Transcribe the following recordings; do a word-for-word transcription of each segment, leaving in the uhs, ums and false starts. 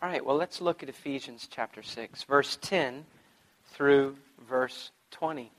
All right, well, let's look at Ephesians chapter six, verse ten through verse twenty.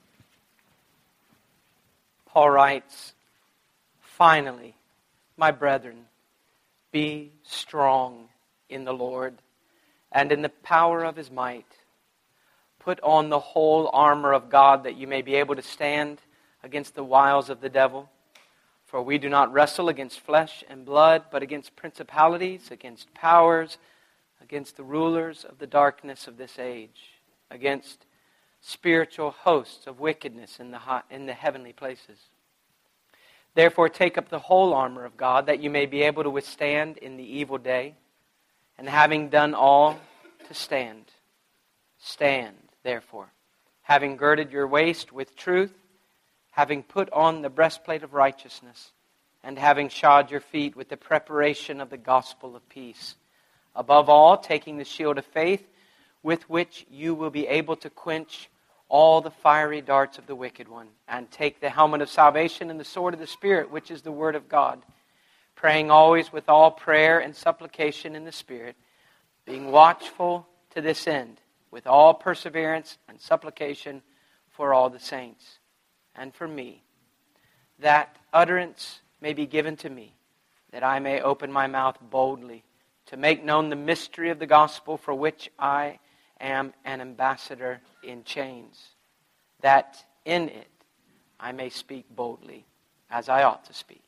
Paul writes, "Finally, my brethren, be strong in the Lord and in the power of His might. Put on the whole armor of God that you may be able to stand against the wiles of the devil. For we do not wrestle against flesh and blood, but against principalities, against powers, against the rulers of the darkness of this age, against spiritual hosts of wickedness in the high, in the heavenly places. Therefore take up the whole armor of God, that you may be able to withstand in the evil day, and having done all, to stand. Stand, therefore, having girded your waist with truth, having put on the breastplate of righteousness, and having shod your feet with the preparation of the gospel of peace. Above all, taking the shield of faith, with which you will be able to quench all the fiery darts of the wicked one, and take the helmet of salvation and the sword of the Spirit, which is the word of God, praying always with all prayer and supplication in the Spirit, being watchful to this end, with all perseverance and supplication for all the saints, and for me, that utterance may be given to me, that I may open my mouth boldly, to make known the mystery of the gospel, for which I am an ambassador in chains, that in it I may speak boldly as I ought to speak."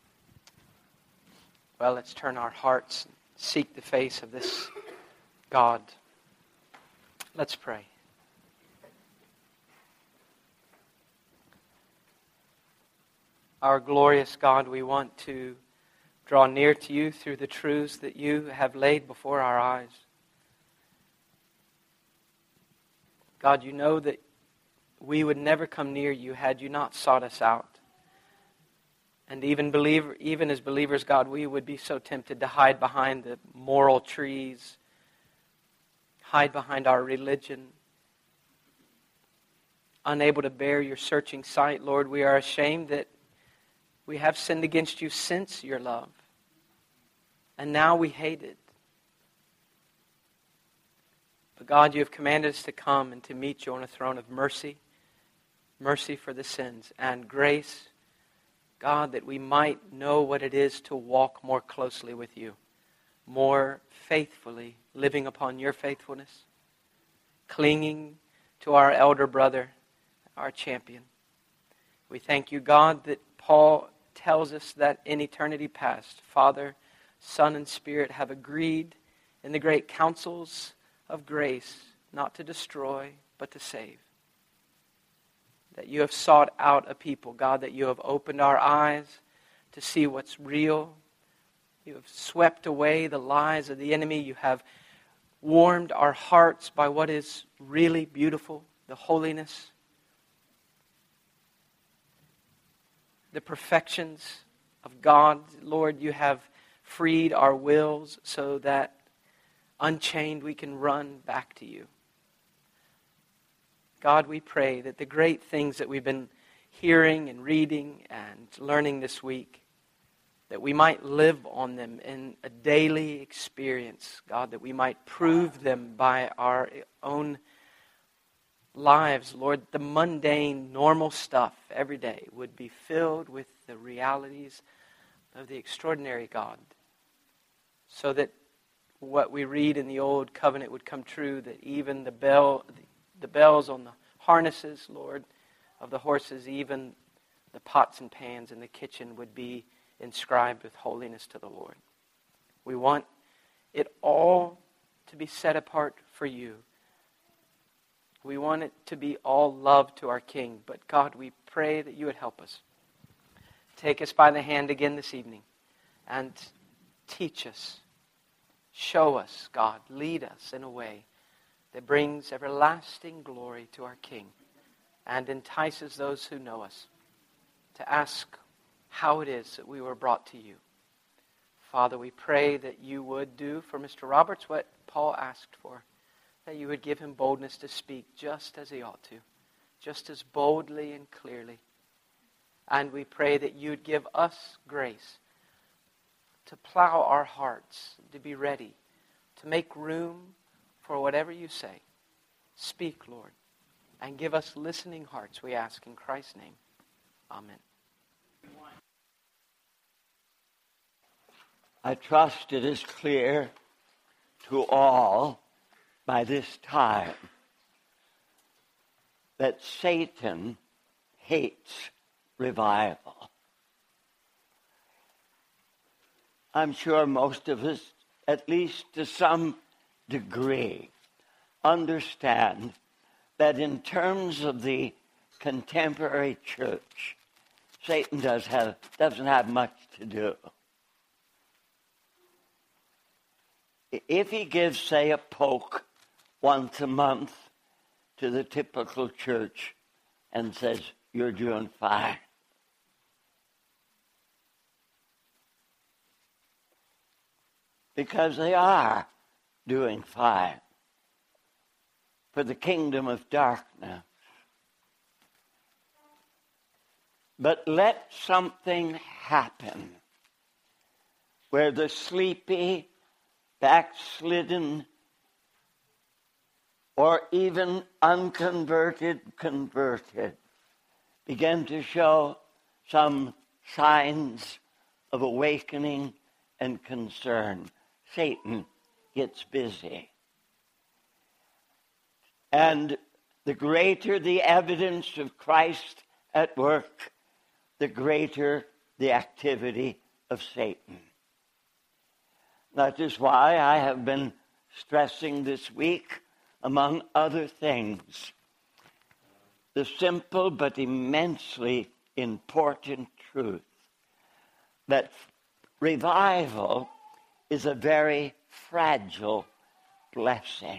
Well, let's turn our hearts and seek the face of this God. Let's pray. Our glorious God, we want to draw near to you through the truths that you have laid before our eyes. God, you know that we would never come near you had you not sought us out. And even believer, even as believers, God, we would be so tempted to hide behind the moral trees, hide behind our religion, unable to bear your searching sight. Lord, we are ashamed that we have sinned against you since your love, and now we hate it. But God, you have commanded us to come and to meet you on a throne of mercy, mercy for the sins, and grace, God, that we might know what it is to walk more closely with you, more faithfully, living upon your faithfulness, clinging to our elder brother, our champion. We thank you, God, that Paul tells us that in eternity past, Father, Son, and Spirit have agreed in the great councils of grace, not to destroy, but to save. That you have sought out a people, God, that you have opened our eyes to see what's real. You have swept away the lies of the enemy. You have warmed our hearts by what is really beautiful, the holiness, the perfections of God. Lord, you have freed our wills so that unchained we can run back to you. God, we pray that the great things that we've been hearing and reading and learning this week, that we might live on them in a daily experience. God, that we might prove them by our own lives. Lord, the mundane, normal stuff every day would be filled with the realities of the extraordinary God, so that what we read in the Old Covenant would come true, that even the bell, the bells on the harnesses, Lord, of the horses, even the pots and pans in the kitchen would be inscribed with holiness to the Lord. We want it all to be set apart for you. We want it to be all love to our King. But God, we pray that you would help us. Take us by the hand again this evening and teach us. Show us, God. Lead us in a way that brings everlasting glory to our King and entices those who know us to ask how it is that we were brought to you. Father, we pray that you would do for Mister Roberts what Paul asked for, that you would give him boldness to speak just as he ought to, just as boldly and clearly. And we pray that you would give us grace to plow our hearts, to be ready to make room for whatever you say. Speak, Lord, and give us listening hearts, we ask in Christ's name. Amen. I trust it is clear to all by this time that Satan hates revival. I'm sure most of us, at least to some degree, understand that in terms of the contemporary church, Satan does have, doesn't have much to do. If he gives, say, a poke once a month to the typical church and says, you're doing fine, because they are doing fine for the kingdom of darkness. But let something happen where the sleepy, backslidden, or even unconverted, converted, begin to show some signs of awakening and concern. Satan gets busy. And the greater the evidence of Christ at work, the greater the activity of Satan. That is why I have been stressing this week, among other things, the simple but immensely important truth that revival is a very fragile blessing.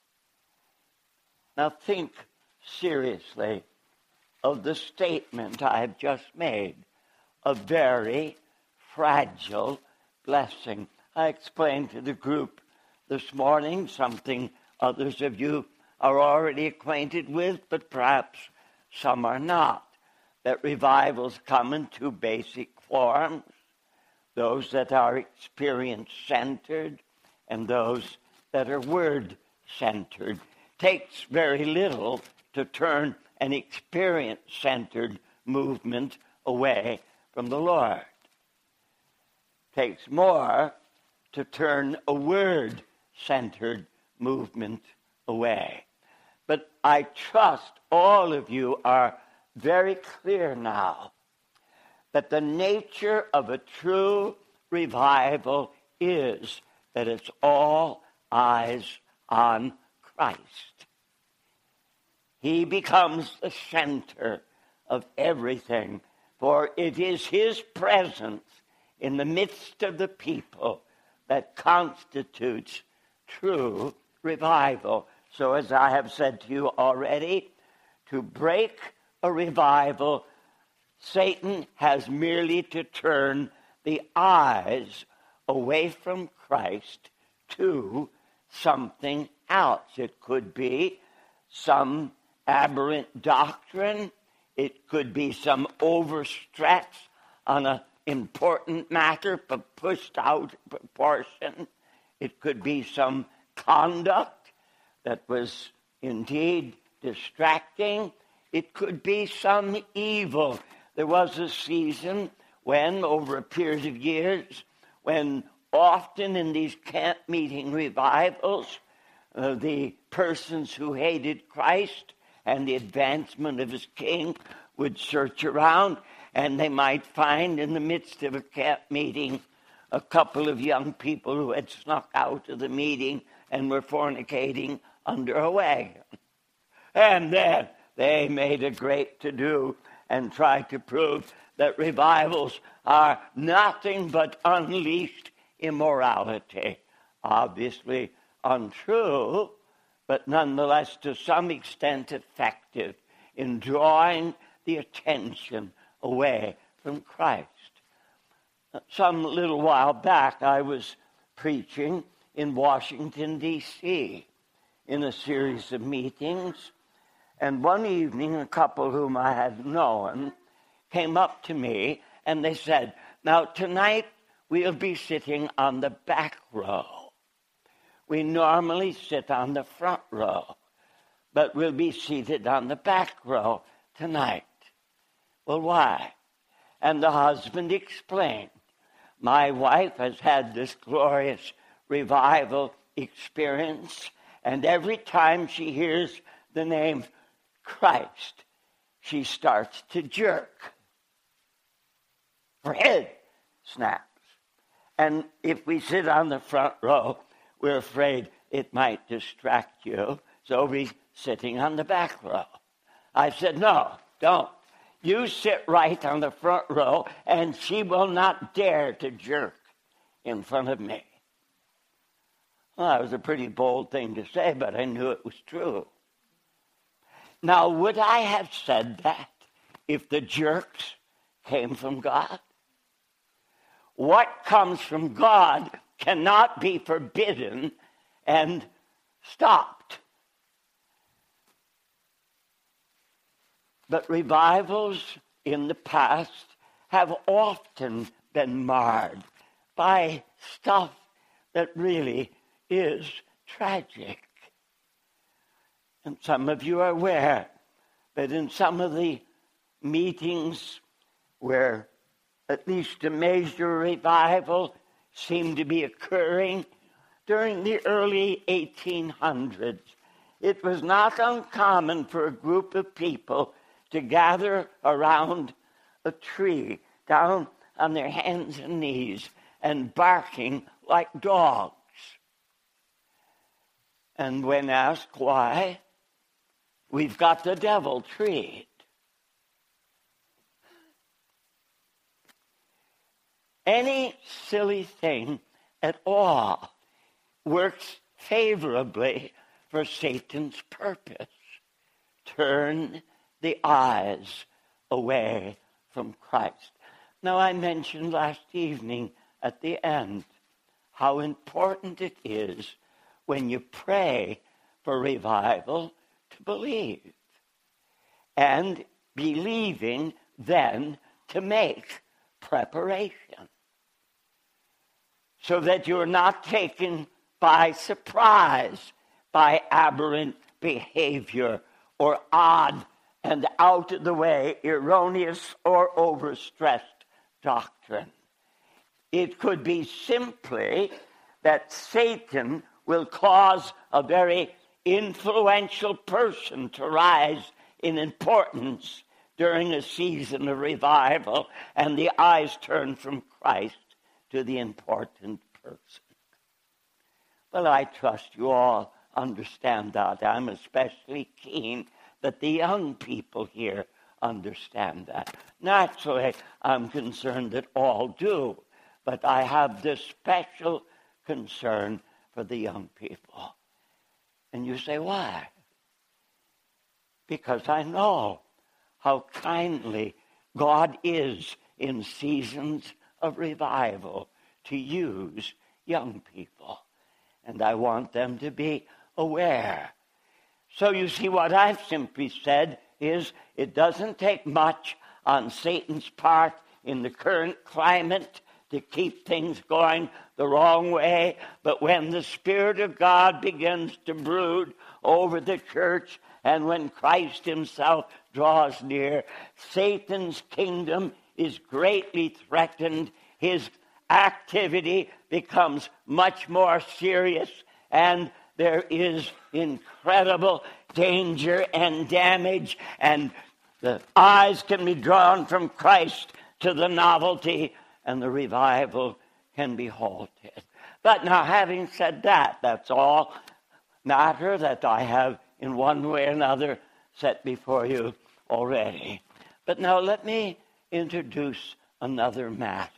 Now think seriously of the statement I have just made, a very fragile blessing. I explained to the group this morning something others of you are already acquainted with, but perhaps some are not, that revivals come in two basic forms, those that are experience-centered and those that are word-centered. Takes very little to turn an experience-centered movement away from the Lord. Takes more to turn a word-centered movement away. But I trust all of you are very clear now that the nature of a true revival is that it's all eyes on Christ. He becomes the center of everything, for it is his presence in the midst of the people that constitutes true revival. So as I have said to you already, to break a revival, Satan has merely to turn the eyes away from Christ to something else. It could be some aberrant doctrine. It could be some overstretch on an important matter but pushed out of proportion. It could be some conduct that was indeed distracting. It could be some evil. There was a season when, over a period of years, when often in these camp meeting revivals, uh, the persons who hated Christ and the advancement of his king would search around, and they might find in the midst of a camp meeting a couple of young people who had snuck out of the meeting and were fornicating under a wagon. And then they made a great to-do and tried to prove that revivals are nothing but unleashed immorality. Obviously untrue, but nonetheless to some extent effective in drawing the attention away from Christ. Some little while back, I was preaching in Washington, D C in a series of meetings, and one evening a couple whom I had known came up to me and they said, "Now tonight we'll be sitting on the back row. we normally sit on the front row, but we'll be seated on the back row tonight. Well, why? And the husband explained, my wife has had this glorious revival experience, and every time she hears the name Christ, she starts to jerk. Her head snaps. And if we sit on the front row, we're afraid it might distract you, so we're sitting on the back row. I said, no, don't. You sit right on the front row, and she will not dare to jerk in front of me. Well, that was a pretty bold thing to say, but I knew it was true. Now, would I have said that if the jerks came from God? What comes from God cannot be forbidden and stopped. But revivals in the past have often been marred by stuff that really is tragic. And some of you are aware that in some of the meetings where at least a major revival seemed to be occurring during the early eighteen hundreds, it was not uncommon for a group of people to gather around a tree, down on their hands and knees, and barking like dogs. And when asked why, we've got the devil treed. Any silly thing at all works favorably for Satan's purpose. Turn the eyes away from Christ. Now, I mentioned last evening at the end how important it is when you pray for revival to believe, and believing then to make preparation, so that you're not taken by surprise by aberrant behavior or odd and out of the way erroneous or overstressed doctrine. It could be simply that Satan will cause a very influential person to rise in importance during a season of revival, and the eyes turn from Christ to the important person. Well, I trust you all understand that. I'm especially keen that the young people here understand that. Naturally, I'm concerned that all do, but I have this special concern for the young people. And you say, why? Because I know how kindly God is in seasons of revival to use young people. And I want them to be aware. So you see, what I've simply said is it doesn't take much on Satan's part in the current climate to keep things going the wrong way. But when the Spirit of God begins to brood over the church, and when Christ himself draws near, Satan's kingdom is greatly threatened. His activity becomes much more serious, and there is incredible danger and damage, and the eyes can be drawn from Christ to the novelty, and the revival can be halted. But now, having said that, that's all matter that I have in one way or another set before you already. But now let me introduce another matter,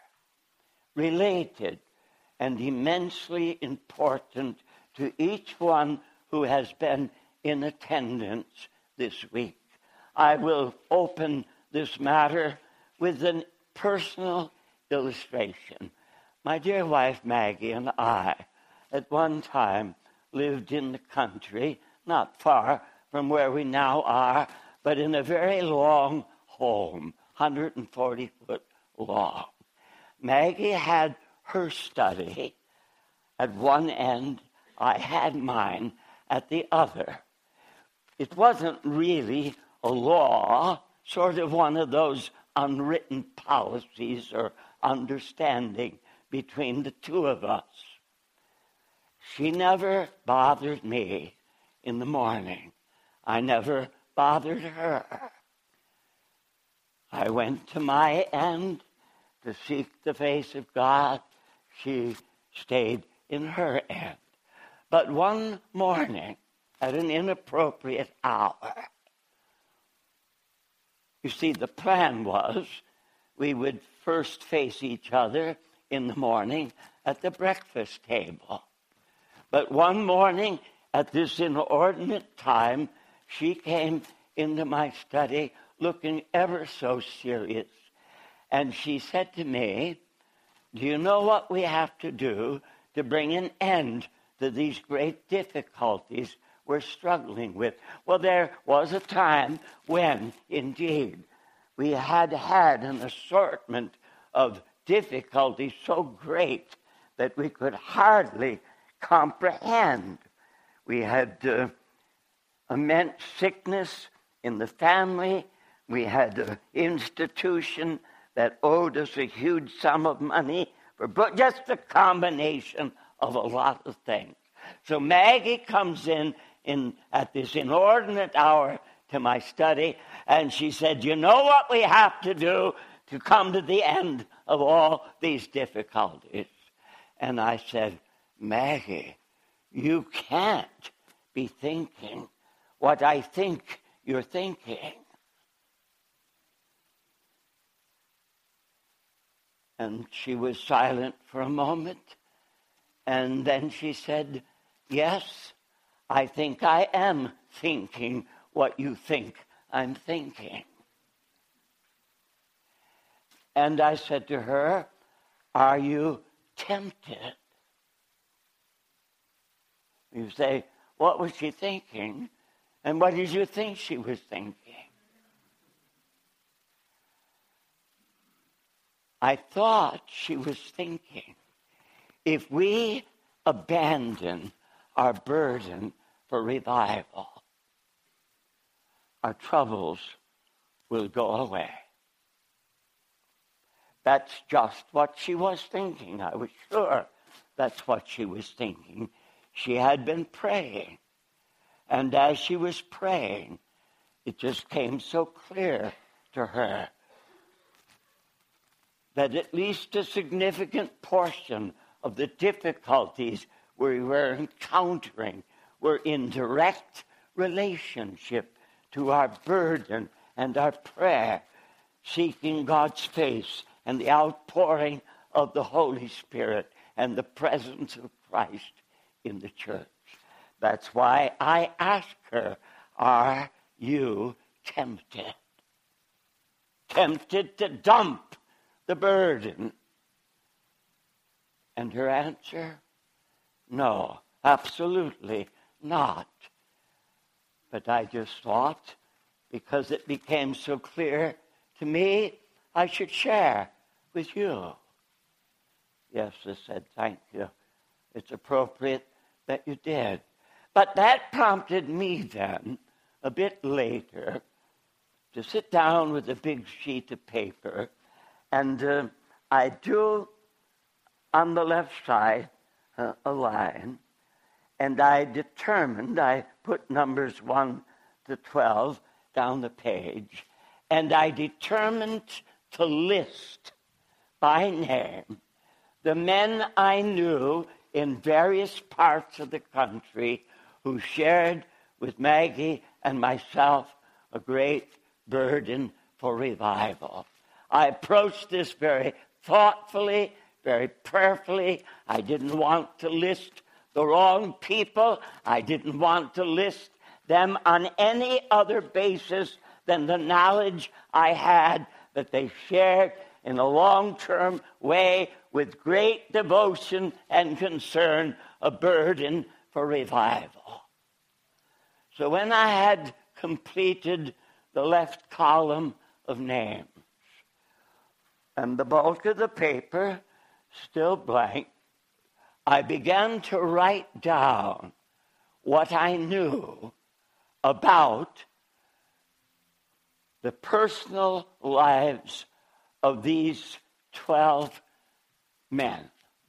related and immensely important to each one who has been in attendance this week. I will open this matter with a personal illustration. My dear wife Maggie and I at one time lived in the country, not far from where we now are, but in a very long home, one hundred forty foot long. Maggie had her study at one end, I had mine at the other. It wasn't really a law, sort of one of those unwritten policies or understanding between the two of us. She never bothered me in the morning. I never bothered her. I went to my end to seek the face of God. She stayed in her end. But one morning, at an inappropriate hour, you see, the plan was we would first face each other in the morning at the breakfast table. But one morning, at this inordinate time, she came into my study looking ever so serious. And she said to me, "Do you know what we have to do to bring an end to these great difficulties we're struggling with?" Well, there was a time when, indeed, we had had an assortment of difficulties so great that we could hardly comprehend. We had uh, immense sickness in the family. We had an institution that owed us a huge sum of money for just a combination of a lot of things. So Maggie comes in, in at this inordinate hour to my study, and she said, "You know what we have to do to come to the end of all these difficulties?" And I said, "Maggie, you can't be thinking what I think you're thinking." And she was silent for a moment, and then she said, "Yes, I think I am thinking what you think I'm thinking." And I said to her, "Are you tempted?" You say, what was she thinking? And what did you think she was thinking? I thought she was thinking, if we abandon our burden for revival, our troubles will go away. That's just what she was thinking. I was sure that's what she was thinking. She had been praying. And as she was praying, it just came so clear to her that at least a significant portion of the difficulties we were encountering were in direct relationship to our burden and our prayer, seeking God's face and the outpouring of the Holy Spirit and the presence of Christ in the church. That's why I asked her, "Are you tempted?" Tempted to dump the burden? And her answer, no, absolutely not. But I just thought, because it became so clear to me, I should share with you. Yes, I said, thank you. It's appropriate that you did. But that prompted me then, a bit later, to sit down with a big sheet of paper, and uh, I drew on the left side uh, a line, and I determined, I put numbers one to twelve down the page, and I determined to list by name the men I knew in various parts of the country who shared with Maggie and myself a great burden for revival. I approached this very thoughtfully, very prayerfully. I didn't want to list the wrong people. I didn't want to list them on any other basis than the knowledge I had that they shared in a long-term way with great devotion and concern a burden for revival. So when I had completed the left column of names and the bulk of the paper still blank, I began to write down what I knew about the personal lives of these twelve men.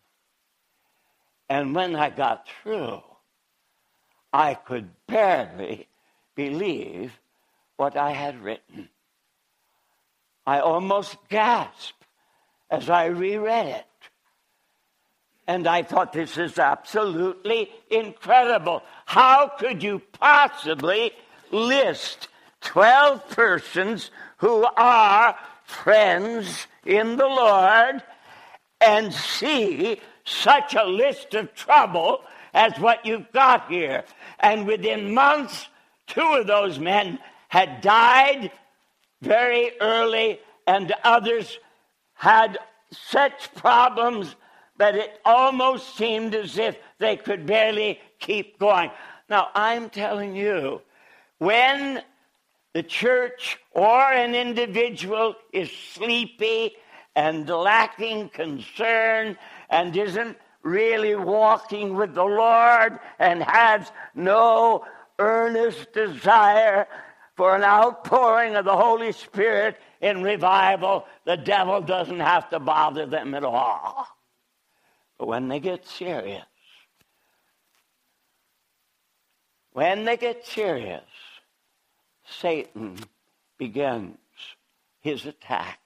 And when I got through, I could barely believe what I had written. I almost gasped as I reread it. And I thought, this is absolutely incredible. How could you possibly list twelve persons who are friends in the Lord and see such a list of trouble as what you've got here? And within months, two of those men had died very early, and others had such problems that it almost seemed as if they could barely keep going. Now, I'm telling you, when the church or an individual is sleepy and lacking concern and isn't really walking with the Lord and has no earnest desire for an outpouring of the Holy Spirit in revival, the devil doesn't have to bother them at all. But when they get serious, when they get serious, Satan begins his attacks.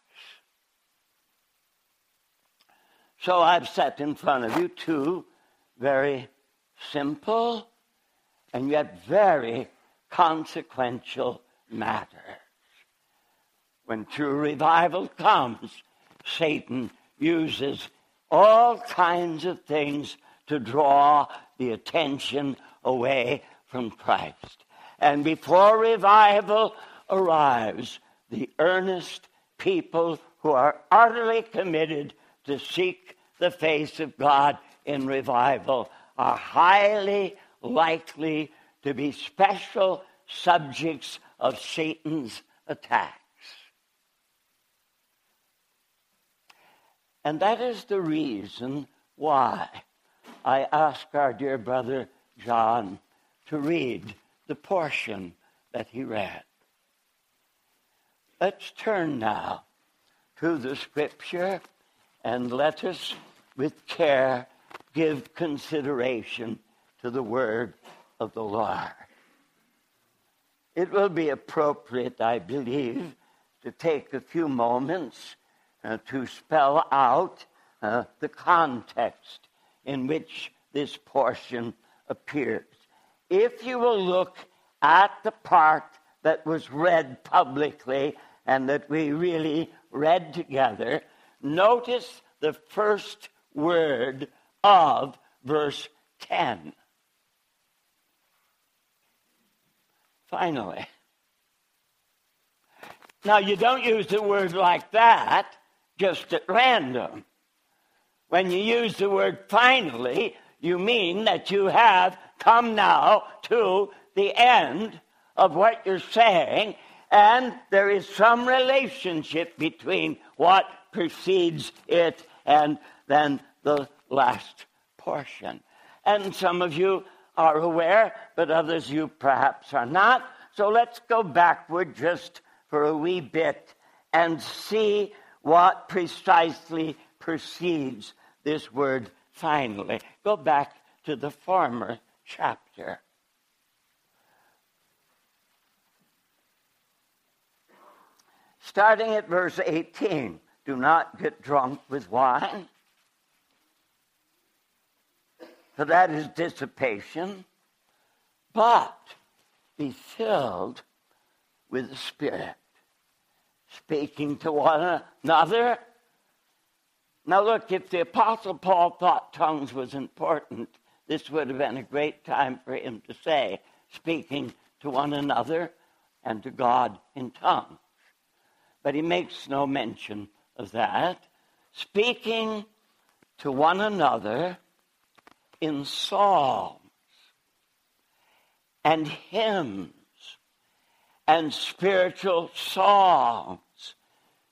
So I've set in front of you two very simple and yet very consequential matters. When true revival comes, Satan uses all kinds of things to draw the attention away from Christ. And before revival arrives, the earnest people who are utterly committed to seek the face of God in revival are highly likely to be special subjects of Satan's attacks. And that is the reason why I ask our dear brother John to read the portion that he read. Let's turn now to the scripture and let us with care give consideration to the word of the Lord. It will be appropriate, I believe, to take a few moments uh, to spell out uh, the context in which this portion appears. If you will look at the part that was read publicly and that we really read together, notice the first word of verse ten. Finally. Now, you don't use the word like that just at random. When you use the word finally, you mean that you have come now to the end of what you're saying, and there is some relationship between what precedes it and then the last portion. And some of you are aware, but others you perhaps are not. So let's go backward just for a wee bit and see what precisely precedes this word finally. Go back to the former chapter. Starting at verse eighteen, do not get drunk with wine, for that is dissipation, but be filled with the Spirit, speaking to one another. Now look, if the Apostle Paul thought tongues was important, this would have been a great time for him to say, speaking to one another and to God in tongues. But he makes no mention of that. Speaking to one another in psalms and hymns and spiritual songs,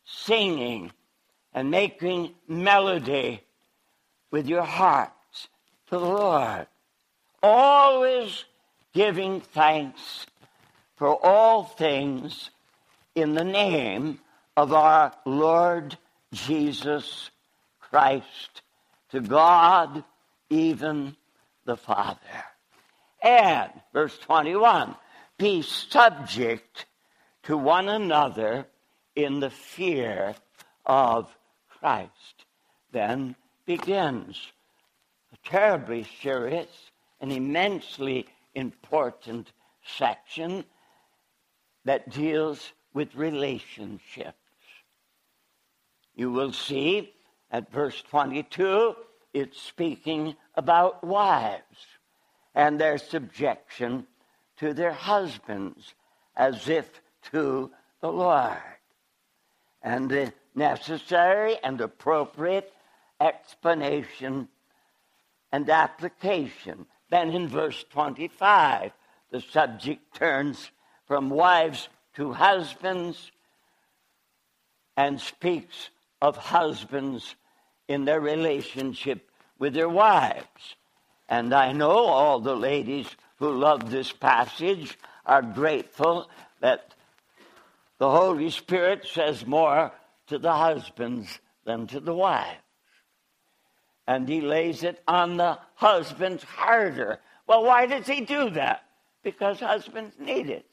singing and making melody with your hearts to the Lord, always giving thanks for all things in the name of our Lord Jesus Christ, to God, even the Father. And, verse twenty-one, be subject to one another in the fear of Christ. Then begins a terribly serious and immensely important section that deals with relationships. You will see at verse twenty-two, it's speaking about wives and their subjection to their husbands as if to the Lord, and the necessary and appropriate explanation and application. Then in verse twenty-five, the subject turns from wives to husbands and speaks of husbands in their relationship with their wives. And I know all the ladies who love this passage are grateful that the Holy Spirit says more to the husbands than to the wives. And he lays it on the husbands harder. Well, why does he do that? Because husbands need it.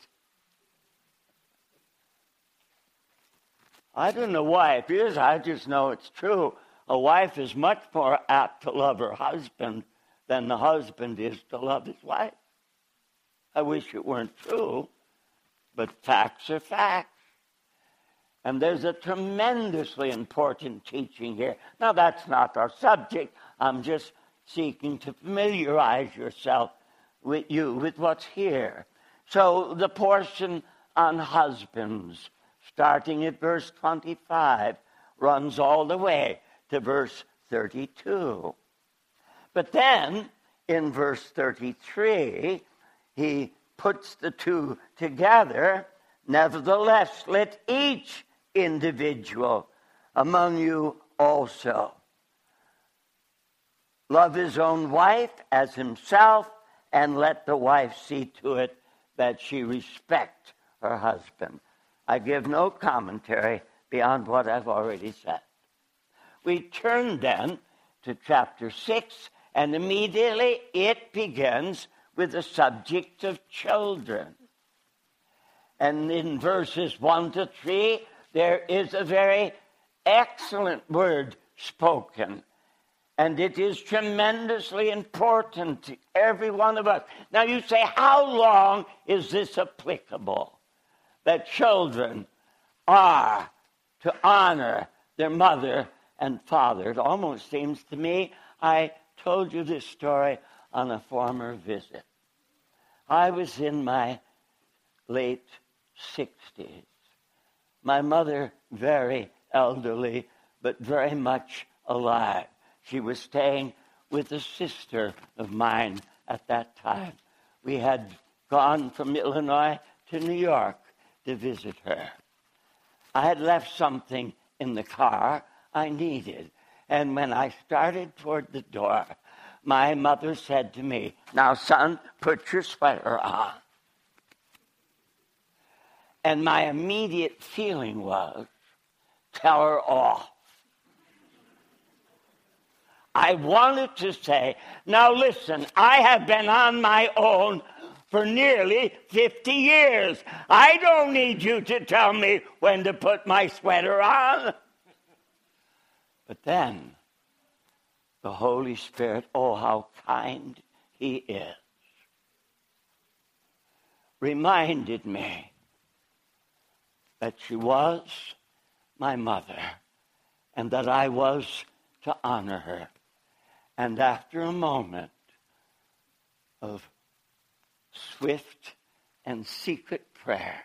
I don't know why it is. I just know it's true. A wife is much more apt to love her husband than the husband is to love his wife. I wish it weren't true, but facts are facts. And there's a tremendously important teaching here. Now, that's not our subject. I'm just seeking to familiarize yourself with you with what's here. So the portion on husbands, starting at verse twenty-five, runs all the way to verse thirty-two. But then, in verse thirty-three, he puts the two together. Nevertheless, let each individual among you also love his own wife as himself, and let the wife see to it that she respect her husband. I give no commentary beyond what I've already said. We turn then to chapter six, and immediately it begins with the subject of children. And in verses one to three, there is a very excellent word spoken. And it is tremendously important to every one of us. Now you say, how long is this applicable? That children are to honor their mother and father. It almost seems to me, I told you this story on a former visit. I was in my late sixties. My mother, very elderly, but very much alive. She was staying with a sister of mine at that time. We had gone from Illinois to New York to visit her. I had left something in the car I needed. And when I started toward the door, my mother said to me, "Now, son, put your sweater on." And my immediate feeling was, tell her off. I wanted to say, now listen, I have been on my own for nearly fifty years. I don't need you to tell me when to put my sweater on. But then, the Holy Spirit, oh, how kind he is, reminded me that she was my mother and that I was to honor her. And after a moment of swift and secret prayer,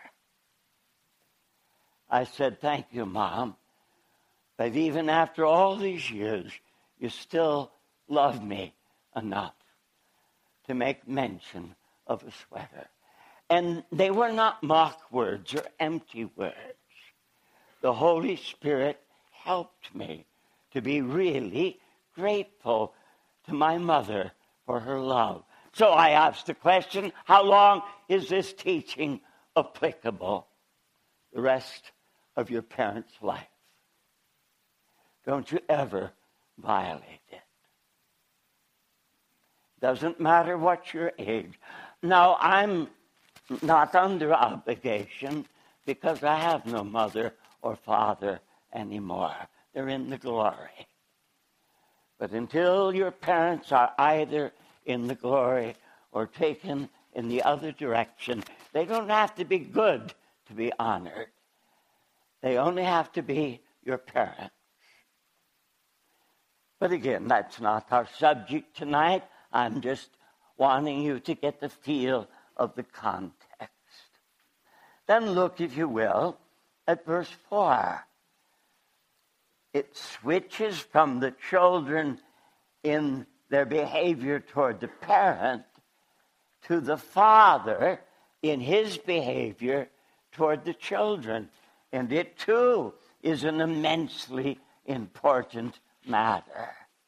I said, "Thank you, Mom, that even after all these years, you still love me enough to make mention of a sweater." And they were not mock words or empty words. The Holy Spirit helped me to be really grateful to my mother for her love. So I ask the question, how long is this teaching applicable? The rest of your parents' life. Don't you ever violate it. Doesn't matter what your age. Now, I'm not under obligation because I have no mother or father anymore. They're in the glory. But until your parents are either in the glory or taken in the other direction, they don't have to be good to be honored. They only have to be your parents. But again, that's not our subject tonight. I'm just wanting you to get the feel of the context. Then look, if you will, at verse four. It switches from the children in their behavior toward the parent to the father in his behavior toward the children. And it, too, is an immensely important matter.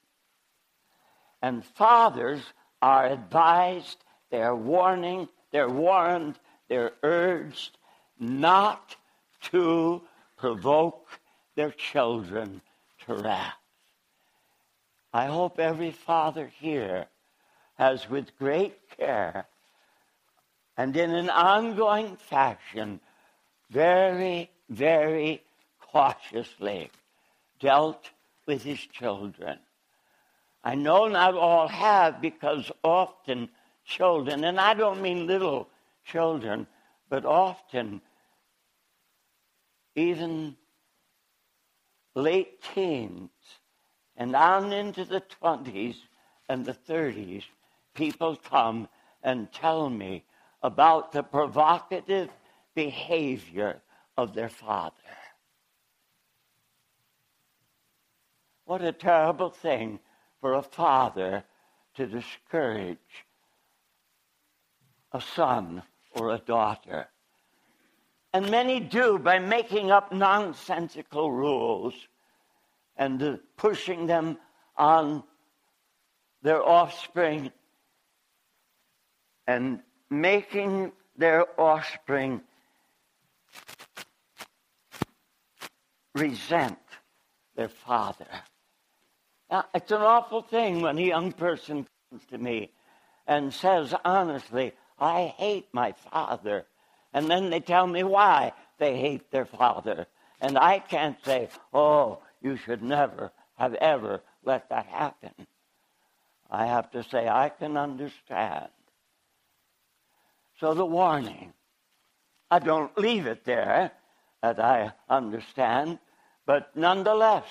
And fathers are advised, they're warning, they're warned, they're urged not to provoke their children to wrath. I hope every father here has, with great care and in an ongoing fashion, very, very cautiously dealt with his children. I know not all have, because often children, and I don't mean little children, but often even late teens and on into the twenties and the thirties, people come and tell me about the provocative behavior of their father. What a terrible thing for a father to discourage a son or a daughter. And many do by making up nonsensical rules and uh, pushing them on their offspring and making their offspring resent their father. Now, it's an awful thing when a young person comes to me and says, honestly, I hate my father. And then they tell me why they hate their father. And I can't say, oh, you should never have ever let that happen. I have to say, I can understand. So the warning, I don't leave it there, that I understand, but nonetheless,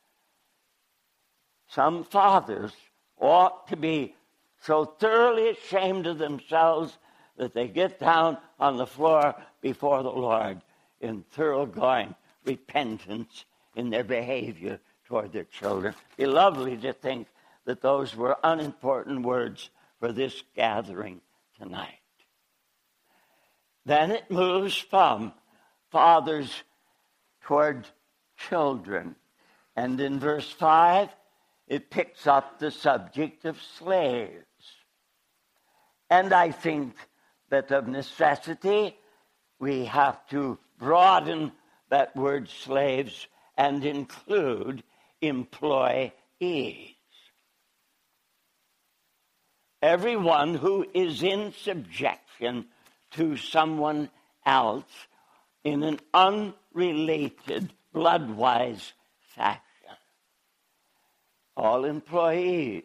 some fathers ought to be so thoroughly ashamed of themselves that they get down on the floor before the Lord in thoroughgoing repentance in their behavior toward their children. It'd be lovely to think that those were unimportant words for this gathering tonight. Then it moves from fathers toward children. And in verse five, it picks up the subject of slaves. And I think that of necessity, we have to broaden that word slaves and include employees. Everyone who is in subjection to someone else in an unrelated, blood-wise fashion. All employees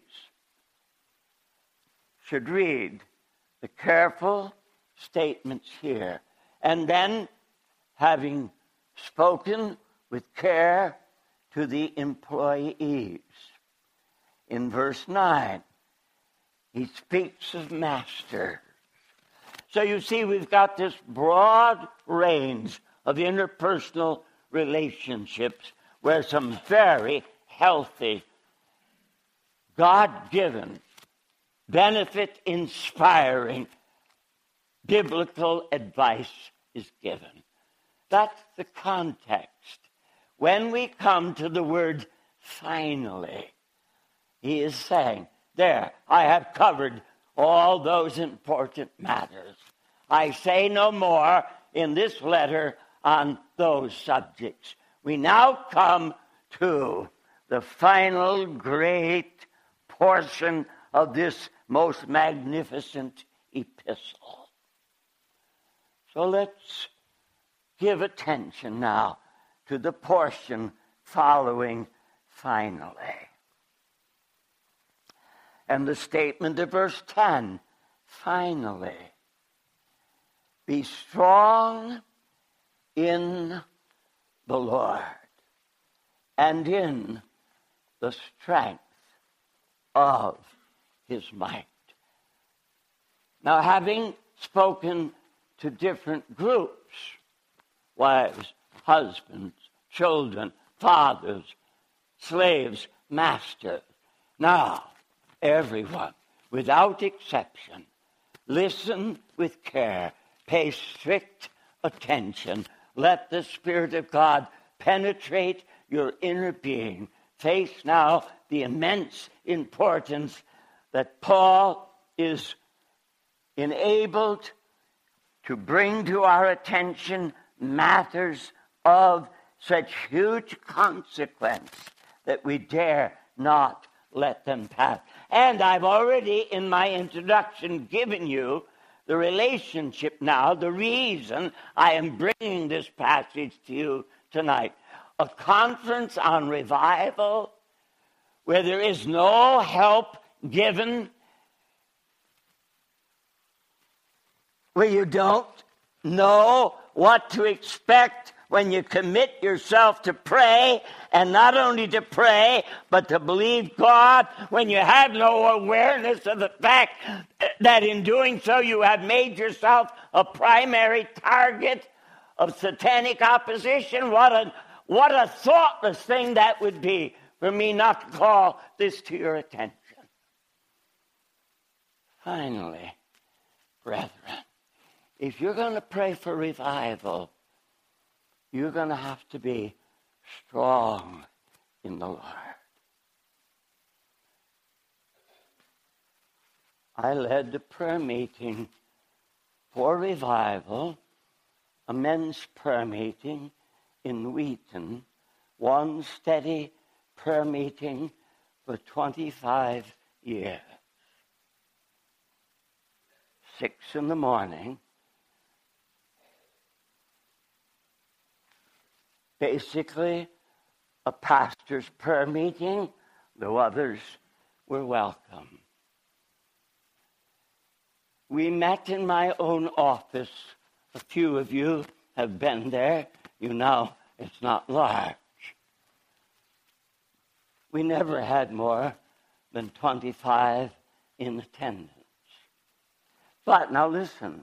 should read the careful statements here. And then, having spoken with care to the employees, in verse nine, he speaks of masters. So you see, we've got this broad range of interpersonal relationships where some very healthy, God-given, benefit-inspiring biblical advice is given. That's the context. When we come to the word finally, he is saying There, I have covered all those important matters. I say no more in this letter on those subjects. We now come to the final great portion of this most magnificent epistle. So let's give attention now to the portion following finally. And the statement of verse ten, finally, be strong in the Lord and in the strength of his might. Now, having spoken to different groups, wives, husbands, children, fathers, slaves, masters, now, everyone, without exception, listen with care, pay strict attention. Let the Spirit of God penetrate your inner being. Face now the immense importance that Paul is enabled to bring to our attention matters of such huge consequence that we dare not let them pass. And I've already, in my introduction, given you the relationship now, the reason I am bringing this passage to you tonight. A conference on revival where there is no help given, where you don't know what to expect when you commit yourself to pray, and not only to pray, but to believe God, when you have no awareness of the fact that in doing so you have made yourself a primary target of satanic opposition. What a, what a thoughtless thing that would be for me not to call this to your attention. Finally, brethren, if you're going to pray for revival, you're going to have to be strong in the Lord. I led the prayer meeting for revival, a men's prayer meeting in Wheaton, one steady prayer meeting for twenty-five years. Six in the morning, basically a pastor's prayer meeting, though others were welcome. We met in my own office. A few of you have been there. You know it's not large. We never had more than twenty-five in attendance. But now listen.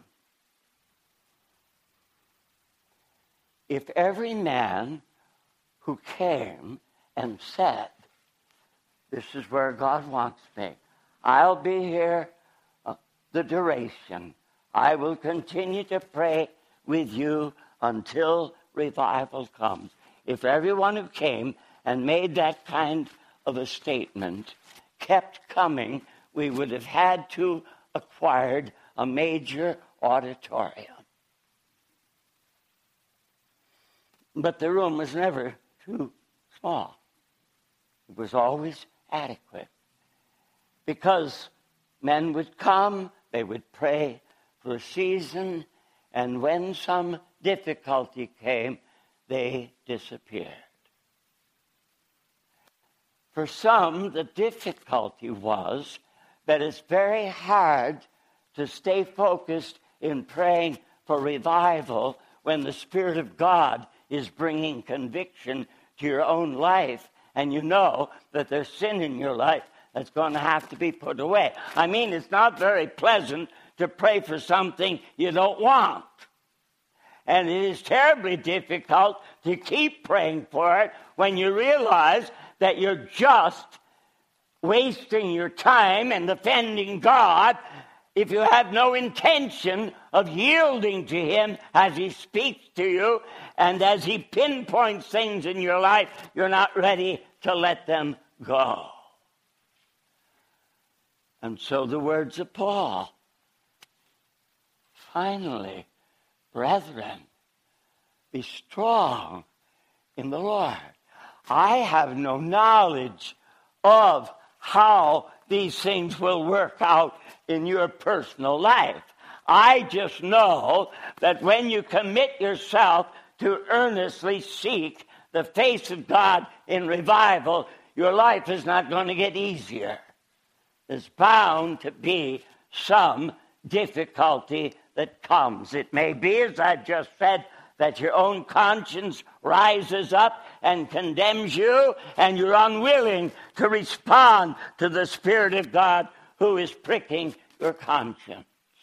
If every man who came and said, this is where God wants me, I'll be here uh, the duration, I will continue to pray with you until revival comes. If everyone who came and made that kind of a statement kept coming, we would have had to acquired a major auditorium. But the room was never too small. It was always adequate. Because men would come, they would pray for a season, and when some difficulty came, they disappeared. For some, the difficulty was that it's very hard to stay focused in praying for revival when the Spirit of God is bringing conviction to your own life, and you know that there's sin in your life that's going to have to be put away. I mean, it's not very pleasant to pray for something you don't want. And it is terribly difficult to keep praying for it when you realize that you're just wasting your time and offending God if you have no intention of yielding to him as he speaks to you and as he pinpoints things in your life, you're not ready to let them go. And so the words of Paul. Finally, brethren, be strong in the Lord. I have no knowledge of how these things will work out in your personal life. I just know that when you commit yourself to earnestly seek the face of God in revival, your life is not going to get easier. There's bound to be some difficulty that comes. It may be, as I've just said, that your own conscience rises up and condemns you, and you're unwilling to respond to the Spirit of God who is pricking your conscience.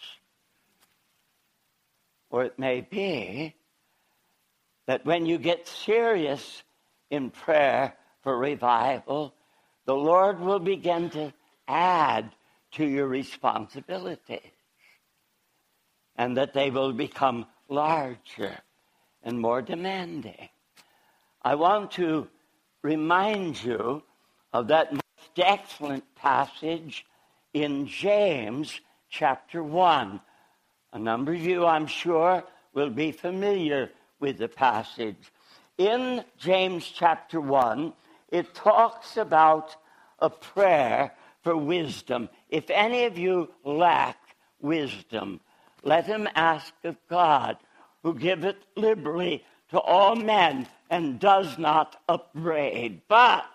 Or it may be that when you get serious in prayer for revival, the Lord will begin to add to your responsibilities, and that they will become larger and more demanding. I want to remind you of that most excellent passage in James chapter one. A number of you, I'm sure, will be familiar with the passage. In James chapter one, it talks about a prayer for wisdom. If any of you lack wisdom, let him ask of God, who giveth liberally to all men and does not upbraid. But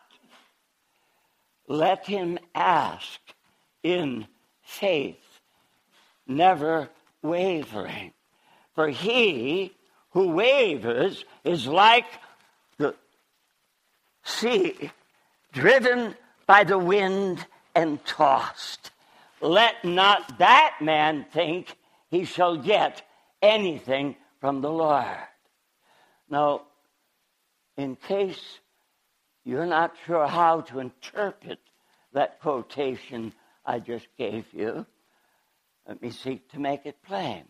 let him ask in faith, never wavering. For he who wavers is like the sea driven by the wind and tossed. Let not that man think he shall get anything from the Lord. Now, in case you're not sure how to interpret that quotation I just gave you, let me seek to make it plain.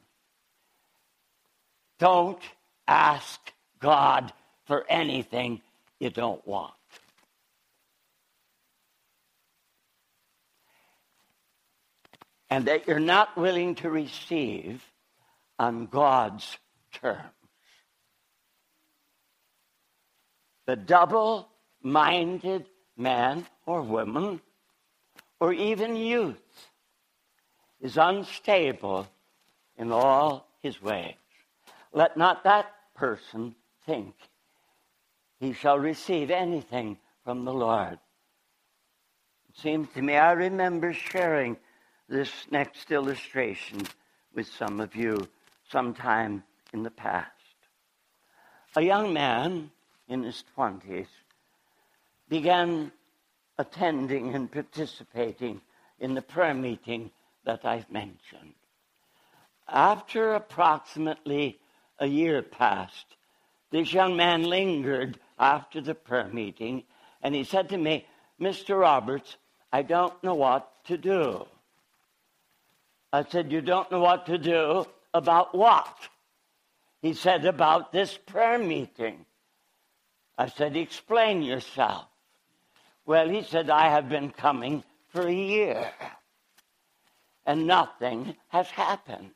Don't ask God for anything you don't want. And that you're not willing to receive on God's terms. The double-minded man or woman, or even youth, is unstable in all his ways. Let not that person think he shall receive anything from the Lord. It seems to me, I remember sharing this next illustration with some of you sometime in the past. A young man in his twenties began attending and participating in the prayer meeting that I've mentioned. After approximately a year passed, this young man lingered after the prayer meeting, and he said to me, Mister Roberts, I don't know what to do. I said, you don't know what to do? About what? He said, about this prayer meeting. I said, explain yourself. Well, he said, I have been coming for a year, and nothing has happened.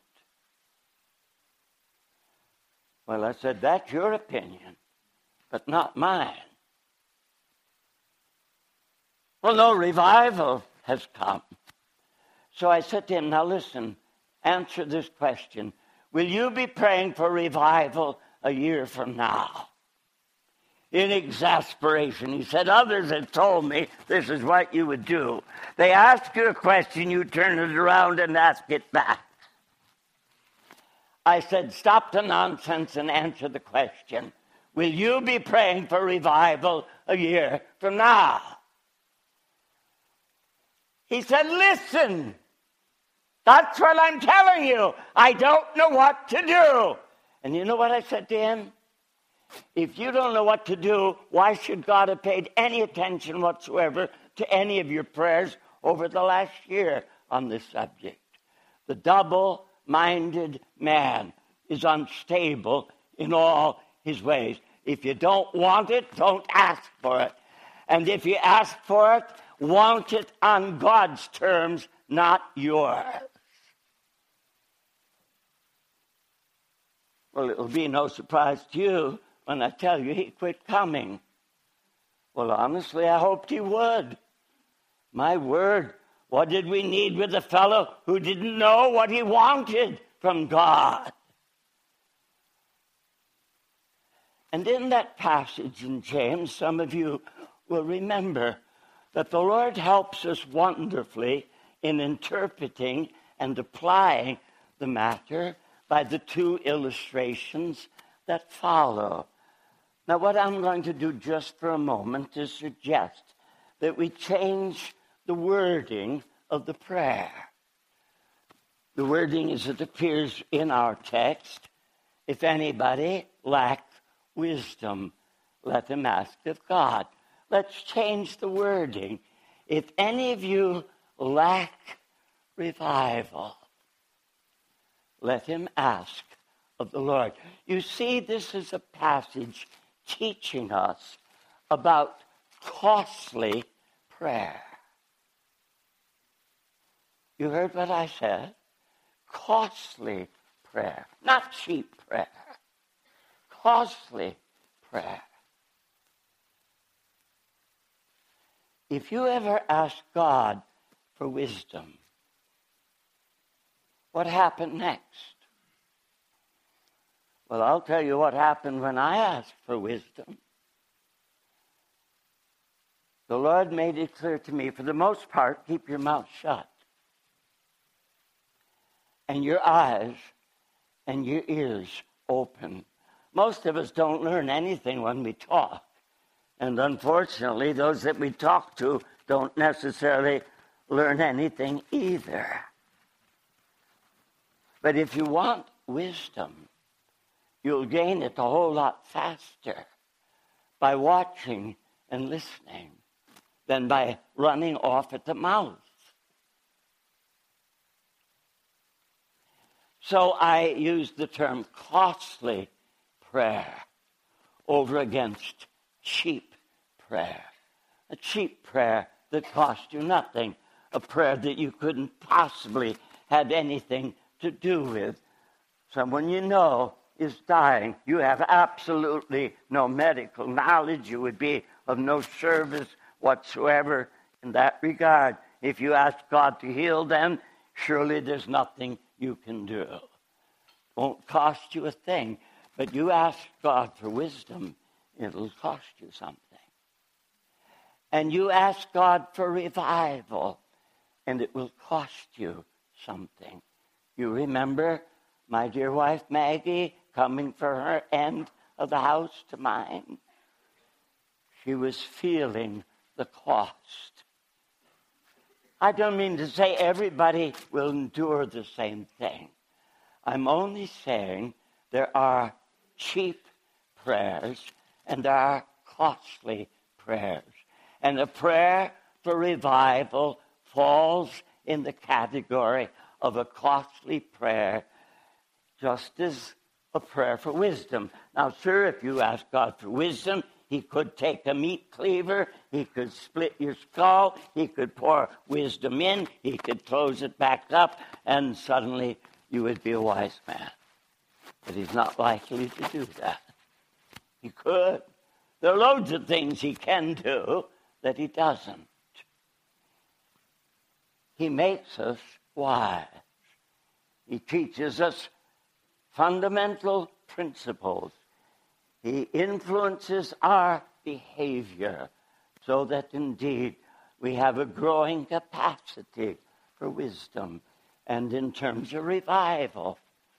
Well, I said, that's your opinion, but not mine. Well, no revival has come. So I said to him, now listen, answer this question. Will you be praying for revival a year from now? In exasperation, he said, others have told me this is what you would do. They ask you a question, you turn it around and ask it back. I said, stop the nonsense and answer the question. Will you be praying for revival a year from now? He said, listen, that's what I'm telling you. I don't know what to do. And you know what I said to him? If you don't know what to do, why should God have paid any attention whatsoever to any of your prayers over the last year on this subject? The double-minded man is unstable in all his ways. If you don't want it, don't ask for it. And if you ask for it, want it on God's terms, not yours. Well, it'll be no surprise to you when I tell you he quit coming. Well, honestly, I hoped he would. My word, what did we need with a fellow who didn't know what he wanted from God? And in that passage in James, some of you will remember that the Lord helps us wonderfully in interpreting and applying the matter by the two illustrations that follow. Now, what I'm going to do just for a moment is suggest that we change the wording of the prayer. The wording as it appears in our text, if anybody lacks wisdom, let him ask of God. Let's change the wording. If any of you lack revival, let him ask of the Lord. You see, this is a passage teaching us about costly prayer. You heard what I said? Costly prayer, not cheap prayer. Costly prayer. If you ever ask God for wisdom, what happened next? Well, I'll tell you what happened when I asked for wisdom. The Lord made it clear to me, for the most part, keep your mouth shut. And your eyes and your ears open. Most of us don't learn anything when we talk. And unfortunately, those that we talk to don't necessarily learn anything either. But if you want wisdom, you'll gain it a whole lot faster by watching and listening than by running off at the mouth. So I use the term costly prayer over against cheap prayer. A cheap prayer that cost you nothing. A prayer that you couldn't possibly have anything to do with. Someone you know is dying. You have absolutely no medical knowledge. You would be of no service whatsoever in that regard. If you ask God to heal them, surely there's nothing you can do. Won't cost you a thing. But you ask God for wisdom, it'll cost you something. And you ask God for revival, and it will cost you something. You remember my dear wife Maggie coming for her end of the house to mine? She was feeling the cost. I don't mean to say everybody will endure the same thing. I'm only saying there are cheap prayers and there are costly prayers. And a prayer for revival falls in the category of a costly prayer, just as a prayer for wisdom. Now, sir, if you ask God for wisdom, he could take a meat cleaver, he could split your skull, he could pour wisdom in, he could close it back up, and suddenly you would be a wise man. But he's not likely to do that. He could. There are loads of things he can do that he doesn't. He makes us wise. He teaches us fundamental principles. He influences our behavior so that indeed we have a growing capacity for wisdom and in terms of revival.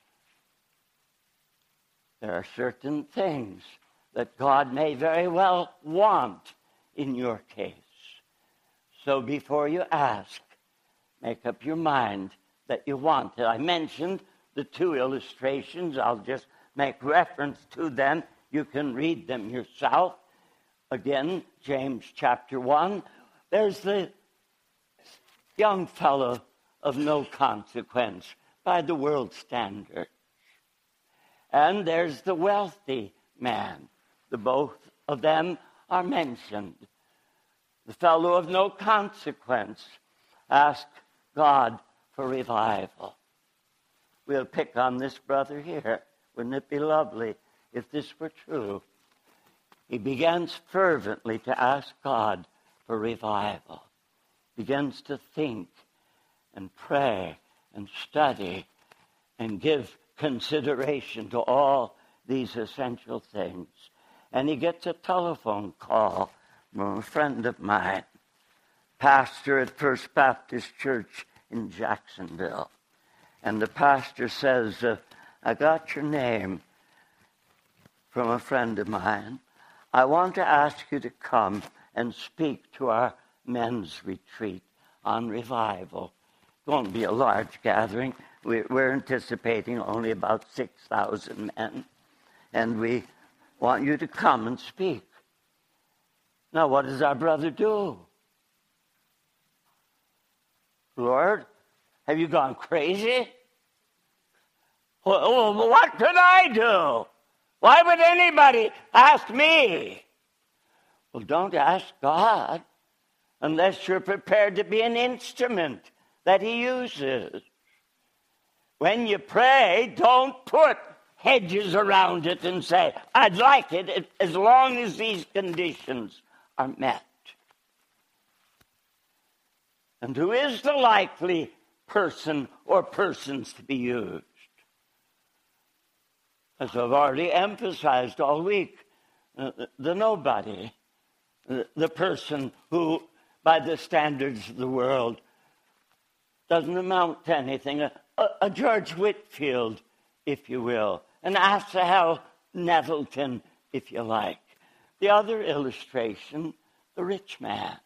There are certain things that God may very well want in your case. So before you ask, make up your mind that you want it. I mentioned the two illustrations. I'll just make reference to them. You can read them yourself. Again, James chapter one. There's the young fellow of no consequence by the world's standard. And there's the wealthy man. The both of them are mentioned. The fellow of no consequence asked God for revival. We'll pick on this brother here. Wouldn't it be lovely if this were true? He begins fervently to ask God for revival. Begins to think and pray and study and give consideration to all these essential things. And he gets a telephone call from a friend of mine, pastor at First Baptist Church in Jacksonville. And the pastor says, uh, I got your name from a friend of mine. I want to ask you to come and speak to our men's retreat on revival. It won't be a large gathering. We're anticipating only about six thousand men. And we want you to come and speak. Now, what does our brother do? Lord, have you gone crazy? Well, what could I do? Why would anybody ask me? Well, don't ask God unless you're prepared to be an instrument that he uses. When you pray, don't put hedges around it and say, I'd like it as long as these conditions are met. And who is the likely person or persons to be used? As I've already emphasized all week, uh, the nobody, the, the person who, by the standards of the world, doesn't amount to anything. A, a, a George Whitefield, if you will. An Asahel Nettleton, if you like. The other illustration, the rich man.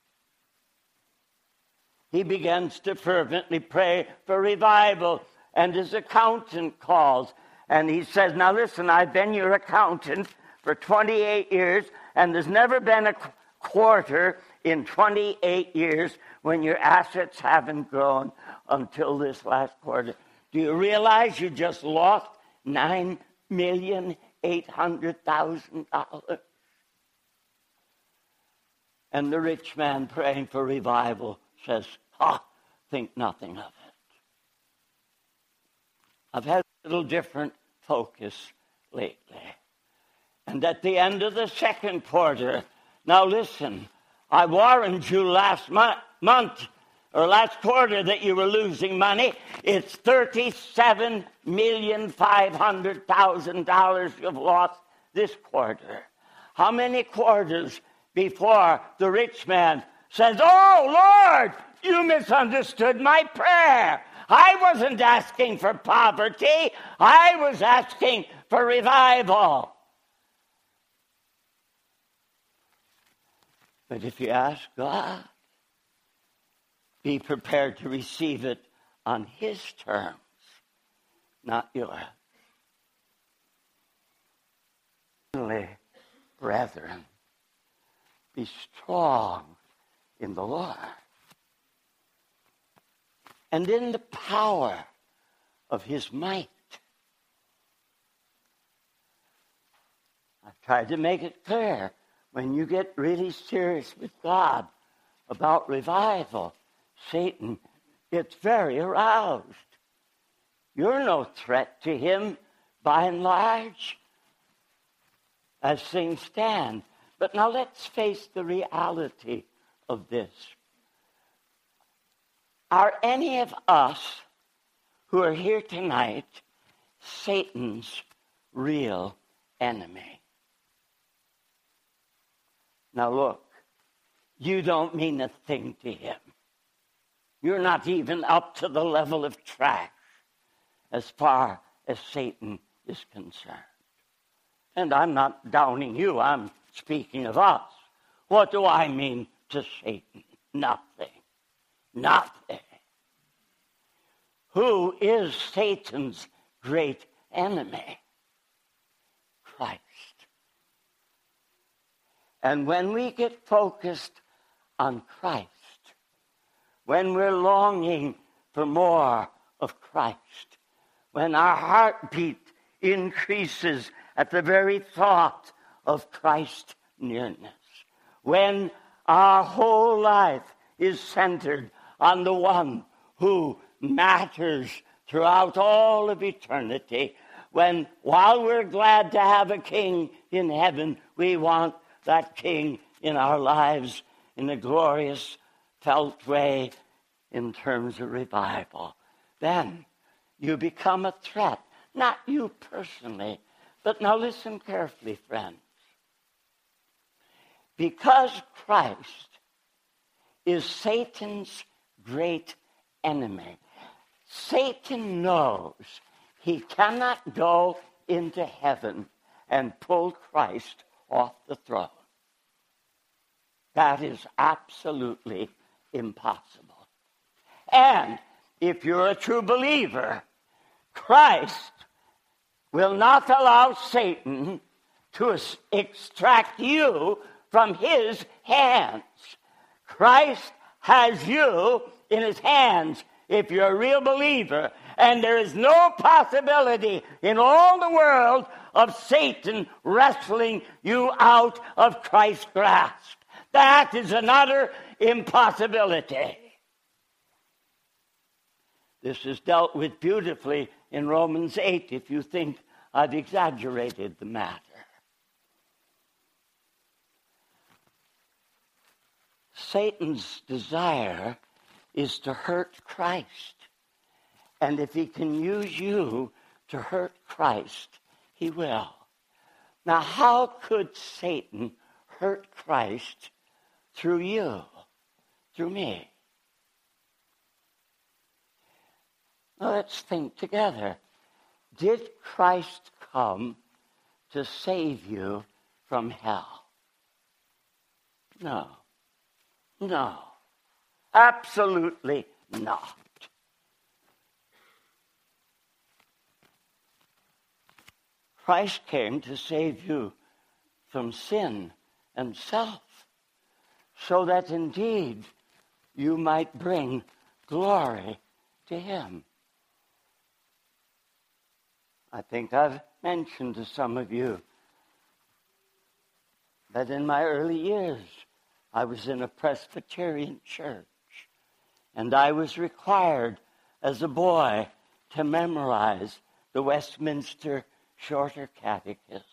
He begins to fervently pray for revival, and his accountant calls, and he says, now listen, I've been your accountant for twenty-eight years, and there's never been a quarter in twenty-eight years when your assets haven't grown until this last quarter. Do you realize you just lost nine million eight hundred thousand dollars? And the rich man praying for revival says, ah, think nothing of it. I've had a little different focus lately. And at the end of the second quarter, now listen, I warned you last mo- month or last quarter that you were losing money. It's thirty-seven million five hundred thousand dollars you've lost this quarter. How many quarters before the rich man says, oh, Lord, you misunderstood my prayer. I wasn't asking for poverty. I was asking for revival. But if you ask God, be prepared to receive it on his terms, not yours. Finally, brethren, be strong in the Lord and in the power of his might. I've tried to make it clear, when you get really serious with God about revival, Satan gets very aroused. You're no threat to him by and large as things stand. But now let's face the reality of this. Are any of us who are here tonight Satan's real enemy? Now look, you don't mean a thing to him. You're not even up to the level of trash as far as Satan is concerned. And I'm not downing you, I'm speaking of us. What do I mean to Satan? Nothing. Nothing. Who is Satan's great enemy? Christ. And when we get focused on Christ, when we're longing for more of Christ, when our heartbeat increases at the very thought of Christ's nearness, when our whole life is centered on the one who matters throughout all of eternity. When, while we're glad to have a king in heaven, we want that king in our lives in a glorious, felt way in terms of revival. Then you become a threat. Not you personally, but now listen carefully, friends. Because Christ is Satan's great enemy, Satan knows he cannot go into heaven and pull Christ off the throne. That is absolutely impossible. And if you're a true believer, Christ will not allow Satan to extract you from his hands. Christ has you in his hands if you're a real believer, and there is no possibility in all the world of Satan wrestling you out of Christ's grasp. That is an utter impossibility. This is dealt with beautifully in Romans eight, if you think I've exaggerated the matter. Satan's desire is to hurt Christ. And if he can use you to hurt Christ, he will. Now, how could Satan hurt Christ through you, through me? Now, let's think together. Did Christ come to save you from hell? No. No. Absolutely not. Christ came to save you from sin and self, so that indeed you might bring glory to him. I think I've mentioned to some of you that in my early years I was in a Presbyterian church, and I was required as a boy to memorize the Westminster Shorter Catechism.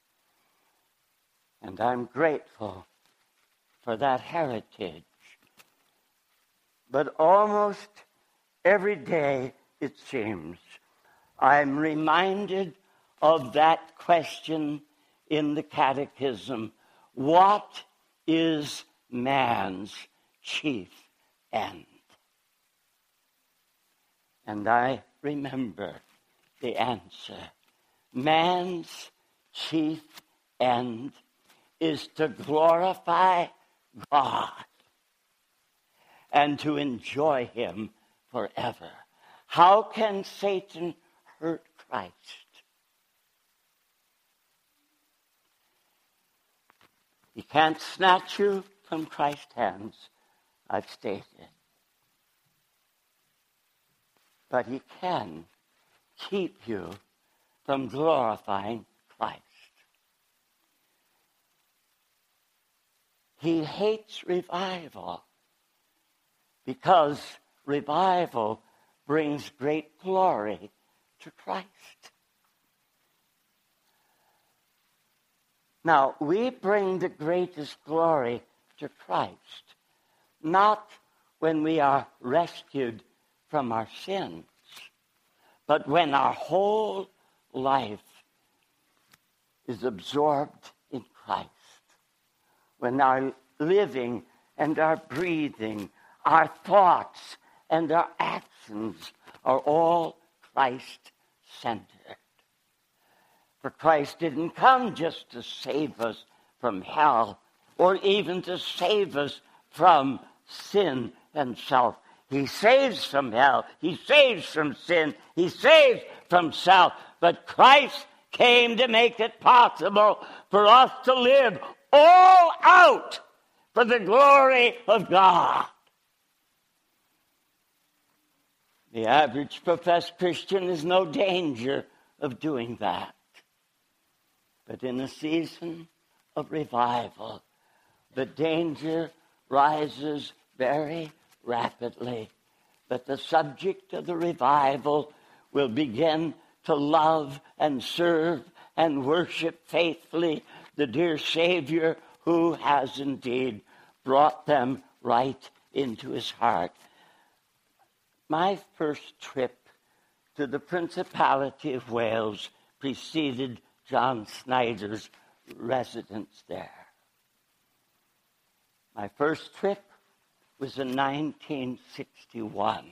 And I'm grateful for that heritage. But almost every day, it seems, I'm reminded of that question in the Catechism: what is man's chief end? And I remember the answer. Man's chief end is to glorify God and to enjoy him forever. How can Satan hurt Christ? He can't snatch you from Christ's hands, I've stated. But he can keep you from glorifying Christ. He hates revival because revival brings great glory to Christ. Now, we bring the greatest glory to Christ, not when we are rescued from our sins, but when our whole life is absorbed in Christ. When our living and our breathing, our thoughts and our actions are all Christ-centered. For Christ didn't come just to save us from hell or even to save us from sin and self. He saves from hell. He saves from sin. He saves from self. But Christ came to make it possible for us to live all out for the glory of God. The average professed Christian is no danger of doing that. But in a season of revival, the danger rises very rapidly that the subject of the revival will begin to love and serve and worship faithfully the dear Savior who has indeed brought them right into his heart. My first trip to the Principality of Wales preceded John Snyder's residence there. My first trip was in nineteen sixty-one.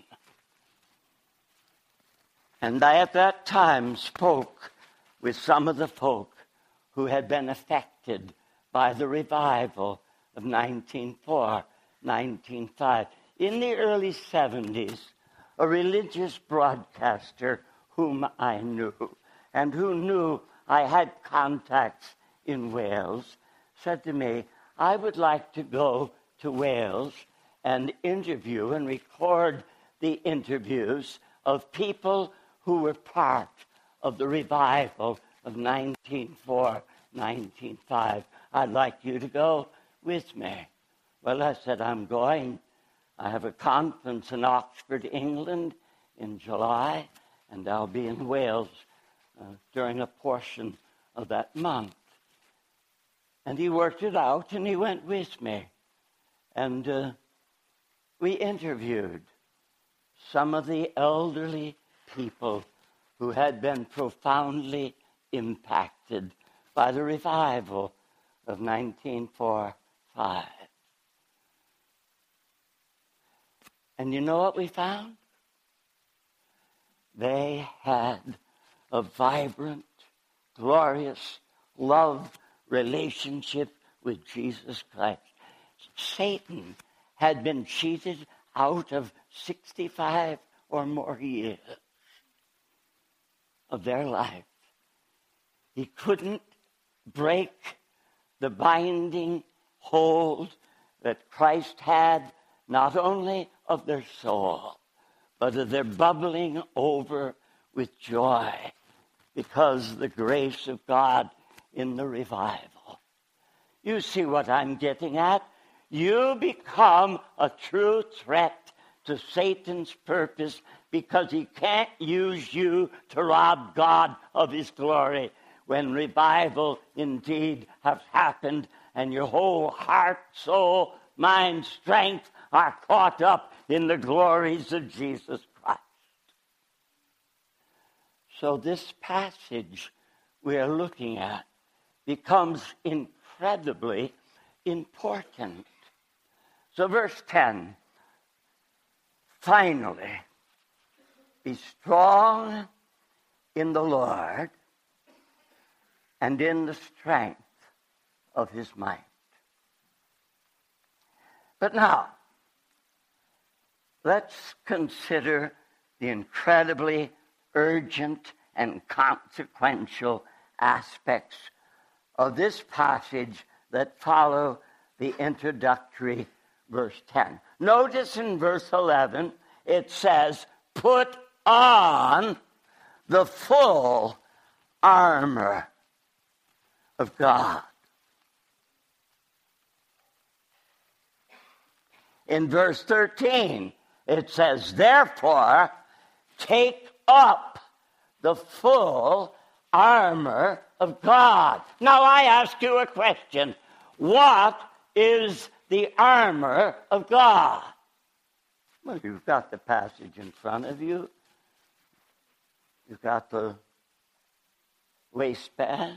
And I at that time spoke with some of the folk who had been affected by the revival of nineteen oh four, nineteen oh five. In the early seventies, a religious broadcaster whom I knew and who knew I had contacts in Wales said to me, I would like to go to Wales and interview and record the interviews of people who were part of the revival of nineteen oh four, nineteen oh five. I'd like you to go with me. Well, I said, I'm going. I have a conference in Oxford, England in July, and I'll be in Wales uh, during a portion of that month. And he worked it out, and he went with me. And uh, we interviewed some of the elderly people who had been profoundly impacted by the revival of nineteen oh four five. And you know what we found? They had a vibrant, glorious love relationship with Jesus Christ. Satan had been cheated out of sixty-five or more years of their life. He couldn't break the binding hold that Christ had, not only of their soul, but of their bubbling over with joy because of the grace of God in the revival. You see what I'm getting at? You become a true threat to Satan's purpose because he can't use you to rob God of his glory when revival indeed has happened and your whole heart, soul, mind, strength are caught up in the glories of Jesus Christ. So this passage we are looking at becomes incredibly important. So verse ten, finally, be strong in the Lord and in the strength of his might. But now, let's consider the incredibly urgent and consequential aspects of this passage that follow the introductory verse ten. Notice in verse eleven, it says, put on the full armor of God. In verse thirteen, it says, therefore, take up the full armor of God. Now I ask you a question. What is the armor of God? Well, you've got the passage in front of you. You've got the waistband.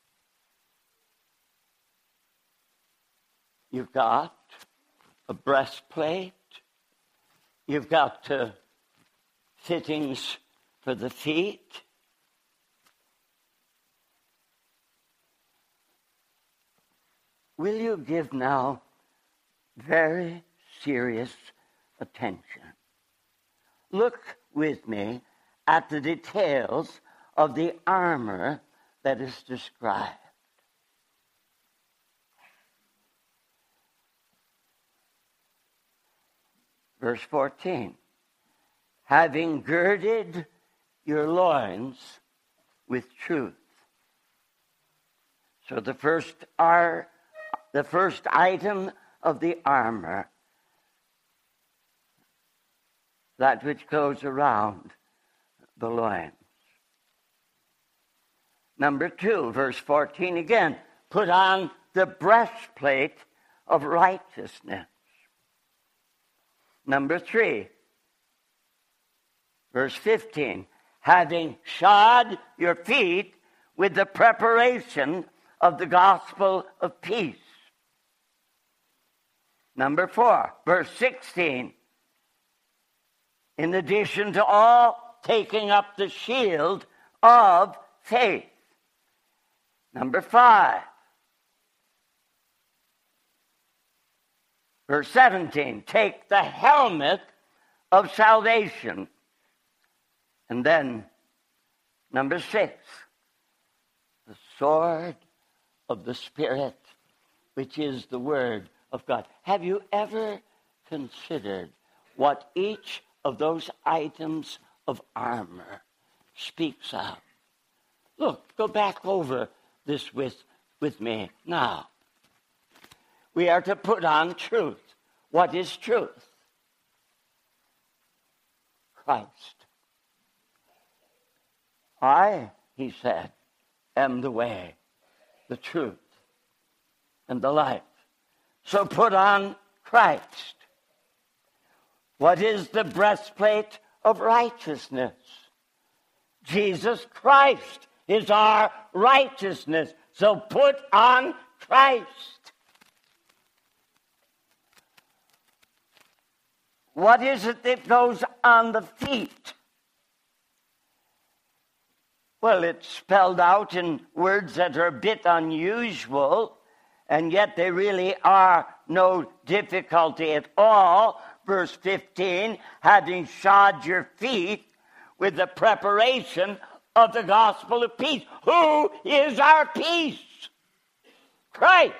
You've got a breastplate. You've got uh, fittings for the feet. Will you give now very serious attention? Look with me at the details of the armor that is described. Verse fourteen, having girded your loins with truth. So the first are the first item of the armor that which goes around the loins. Number two, verse fourteen again, put on the breastplate of righteousness. Number three, verse fifteen, having shod your feet with the preparation of the gospel of peace. Number four, verse sixteen, in addition to all, taking up the shield of faith. Number five, verse seventeen, take the helmet of salvation. And then, number six, the sword of the Spirit, which is the Word of God. Have you ever considered what each of those items of armor speaks of? Look, go back over this with, with me now. We are to put on truth. What is truth? Christ. I, he said, am the way, the truth, and the life. So put on Christ. What is the breastplate of righteousness? Jesus Christ is our righteousness. So put on Christ. What is it that goes on the feet? Well, it's spelled out in words that are a bit unusual, and yet they really are no difficulty at all. Verse fifteen, having shod your feet with the preparation of the gospel of peace. Who is our peace? Christ.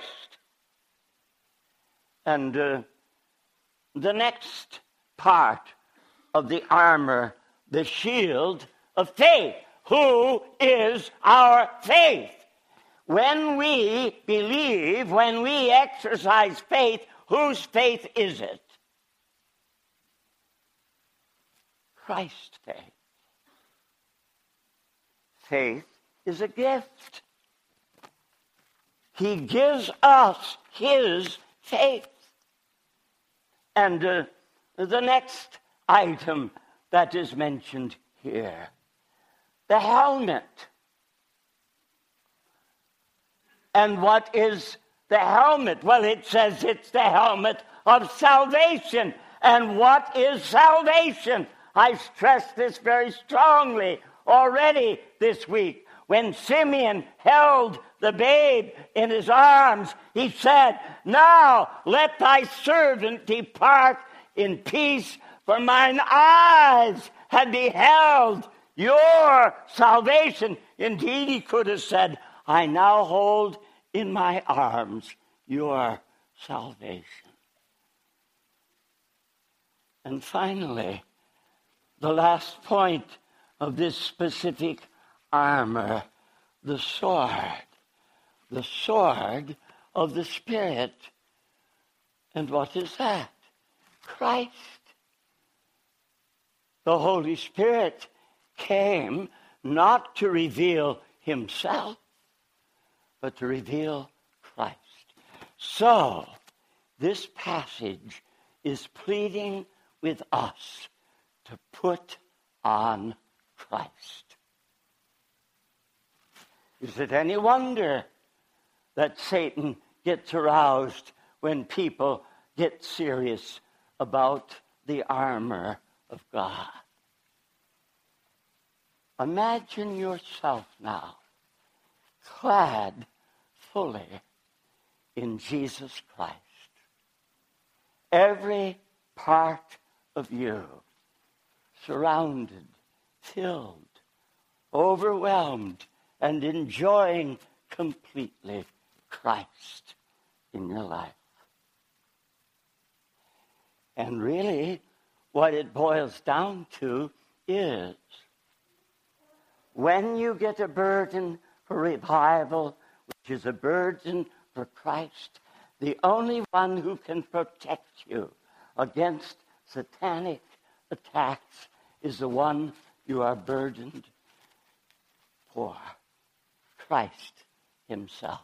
And uh, the next part of the armor, the shield of faith. Who is our faith? When we believe, when we exercise faith, whose faith is it? Christ's faith. Faith is a gift. He gives us his faith. And uh, the next item that is mentioned here, the helmet. And what is the helmet? Well, it says it's the helmet of salvation. And what is salvation? I stressed this very strongly already this week. When Simeon held the babe in his arms, he said, now let thy servant depart in peace, for mine eyes had beheld your salvation. Indeed, he could have said, I now hold in my arms your salvation. And finally, the last point of this specific armor, the sword. The sword of the Spirit. And what is that? Christ. The Holy Spirit came not to reveal himself, but to reveal Christ. So, this passage is pleading with us to put on Christ. Is it any wonder that Satan gets aroused when people get serious about the armor of God? Imagine yourself now clad fully in Jesus Christ. Every part of you surrounded, filled, overwhelmed, and enjoying completely Christ in your life. And really, what it boils down to is, when you get a burden for revival, which is a burden for Christ, the only one who can protect you against satanic attacks is the one you are burdened for, Christ himself.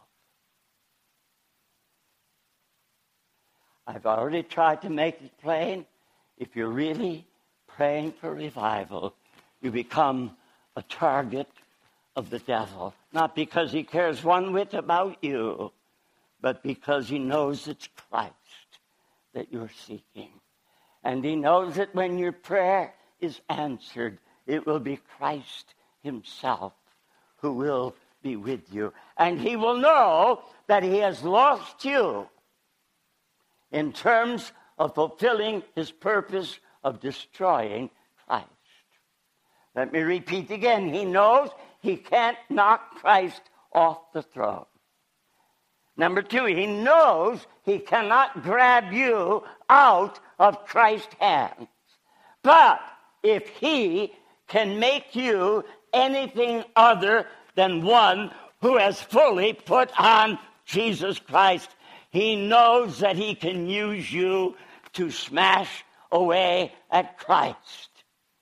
I've already tried to make it plain. If you're really praying for revival, you become a target of the devil, not because he cares one whit about you, but because he knows it's Christ that you're seeking. And he knows that when your prayer is answered, it will be Christ himself who will be with you. And he will know that he has lost you in terms of fulfilling his purpose of destroying Christ. Let me repeat again. He knows he can't knock Christ off the throne. Number two, he knows he cannot grab you out of Christ's hands. But if he can make you anything other than one who has fully put on Jesus Christ, he knows that he can use you to smash away at Christ.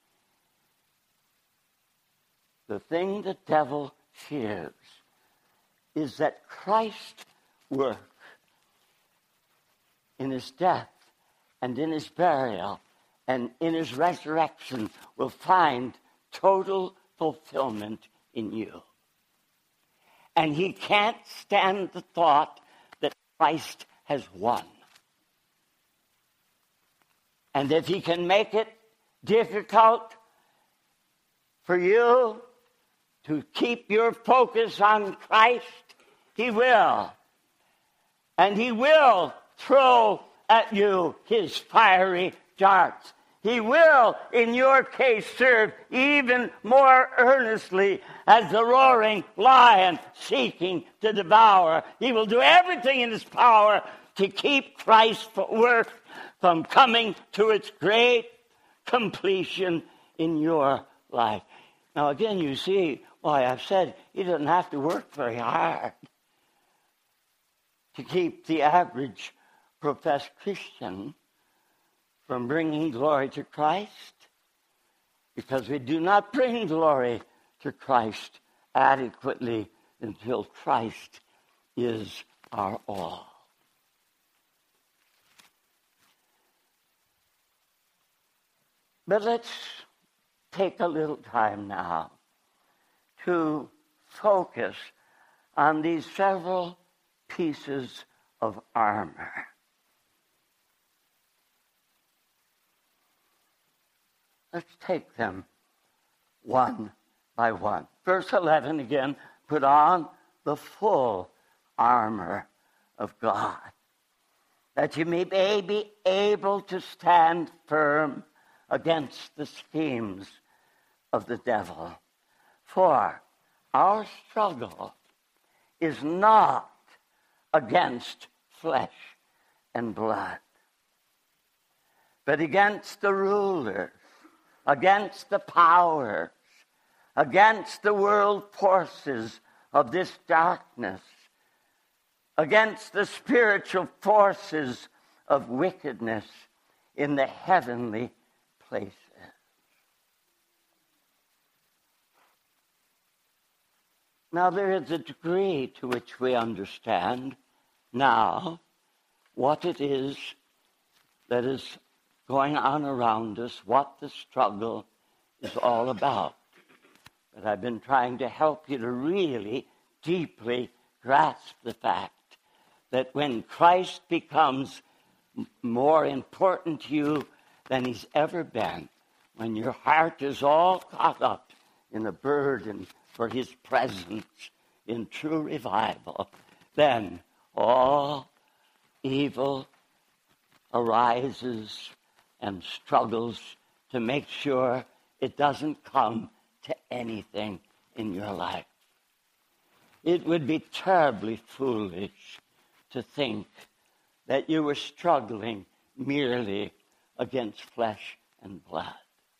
The thing the devil fears is that Christ's work in his death and in his burial and in his resurrection will find total fulfillment in you. And he can't stand the thought that Christ has won. And if he can make it difficult for you to keep your focus on Christ, he will. And he will throw at you his fiery darts. He will, in your case, serve even more earnestly as the roaring lion seeking to devour. He will do everything in his power to keep Christ's work from coming to its great completion in your life. Now, again, you see why I've said he doesn't have to work very hard to keep the average professed Christian from bringing glory to Christ, because we do not bring glory to Christ adequately until Christ is our all. But let's take a little time now to focus on these several pieces of armor. Let's take them one by one. Verse eleven again, put on the full armor of God, that you may be able to stand firm against the schemes of the devil. For our struggle is not against flesh and blood, but against the rulers, against the powers, against the world forces of this darkness, against the spiritual forces of wickedness in the heavenly places. Now, there is a degree to which we understand now what it is that is going on around us, what the struggle is all about. But I've been trying to help you to really deeply grasp the fact that when Christ becomes more important to you than he's ever been, when your heart is all caught up in a burden for his presence in true revival, then all evil arises and struggles to make sure it doesn't come to anything in your life. It would be terribly foolish to think that you were struggling merely against flesh and blood.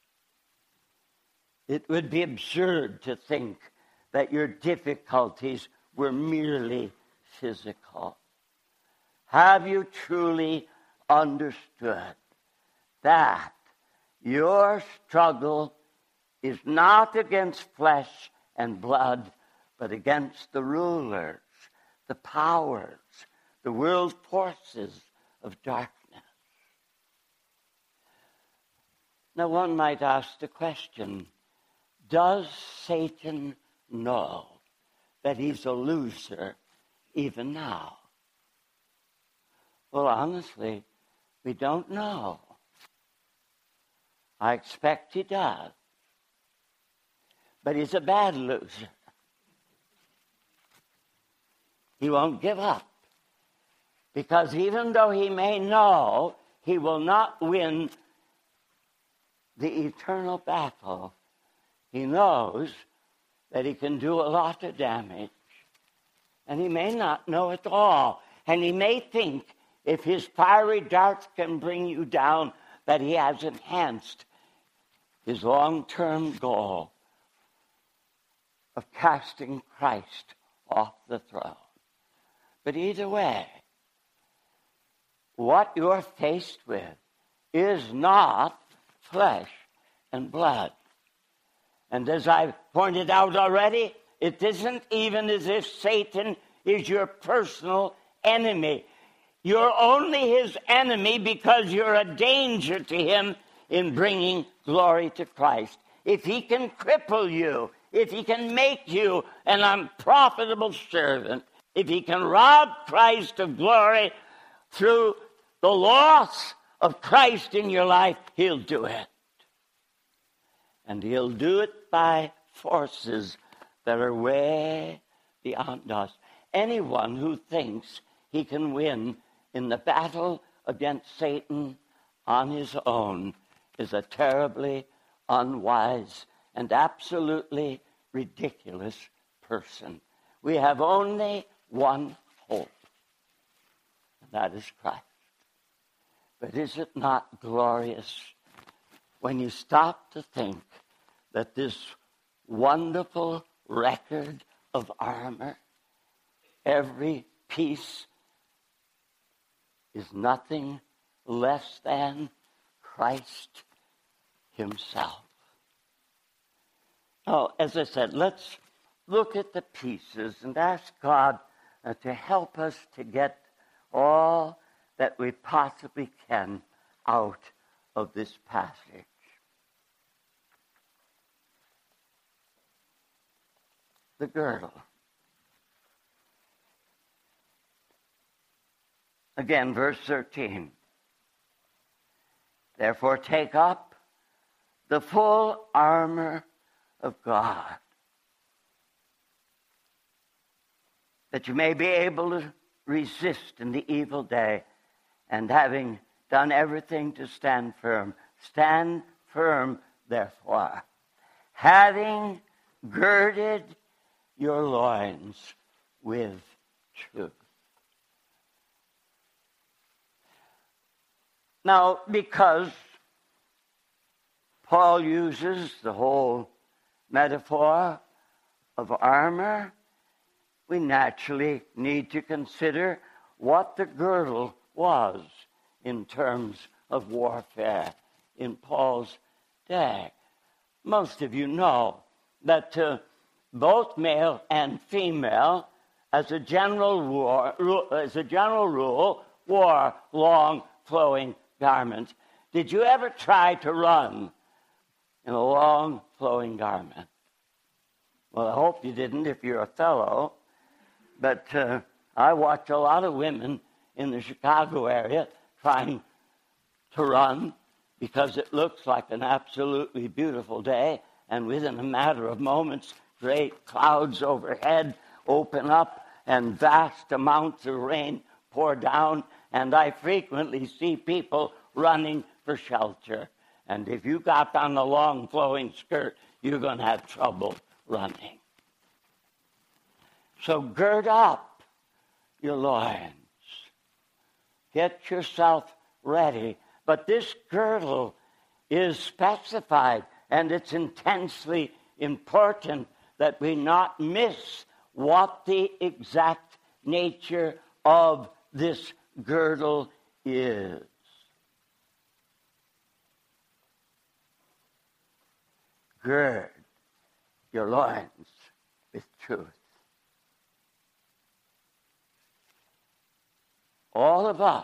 It would be absurd to think that your difficulties were merely physical. Have you truly understood that Your struggle is not against flesh and blood, but against the rulers, the powers, the world forces of darkness. Now one might ask the question, does Satan know that he's a loser even now? Well, honestly, we don't know. I expect he does. But he's a bad loser. He won't give up. Because even though he may know he will not win the eternal battle, he knows that he can do a lot of damage. And he may not know it all. And he may think if his fiery darts can bring you down, that he has enhanced his long-term goal of casting Christ off the throne. But either way, what you're faced with is not flesh and blood. And as I've pointed out already, it isn't even as if Satan is your personal enemy. You're only his enemy because you're a danger to him in bringing glory to Christ. If he can cripple you, if he can make you an unprofitable servant, if he can rob Christ of glory through the loss of Christ in your life, he'll do it. And he'll do it by forces that are way beyond us. Anyone who thinks he can win in the battle against Satan on his own is a terribly unwise and absolutely ridiculous person. We have only one hope, and that is Christ. But is it not glorious when you stop to think that this wonderful record of armor, every piece is nothing less than Christ himself? Now, as I said, let's look at the pieces and ask God uh, to help us to get all that we possibly can out of this passage. The girdle. Again, verse thirteen. Therefore, take up the full armor of God, that you may be able to resist in the evil day, and having done everything to stand firm. Stand firm, therefore, having girded your loins with truth. Now, because Paul uses the whole metaphor of armor, we naturally need to consider what the girdle was in terms of warfare in Paul's day. Most of you know that uh, both male and female, as a general war, ru- as a general rule, wore long flowing garments. Did you ever try to run in a long flowing garment? Well, I hope you didn't if you're a fellow. But uh, I watch a lot of women in the Chicago area trying to run because it looks like an absolutely beautiful day, and within a matter of moments, great clouds overhead open up and vast amounts of rain pour down, and I frequently see people running for shelter. And if you got on a long flowing skirt, you're going to have trouble running. So gird up your loins. Get yourself ready. But this girdle is specified, and it's intensely important that we not miss what the exact nature of this girdle is. gird your loins with truth. All of us,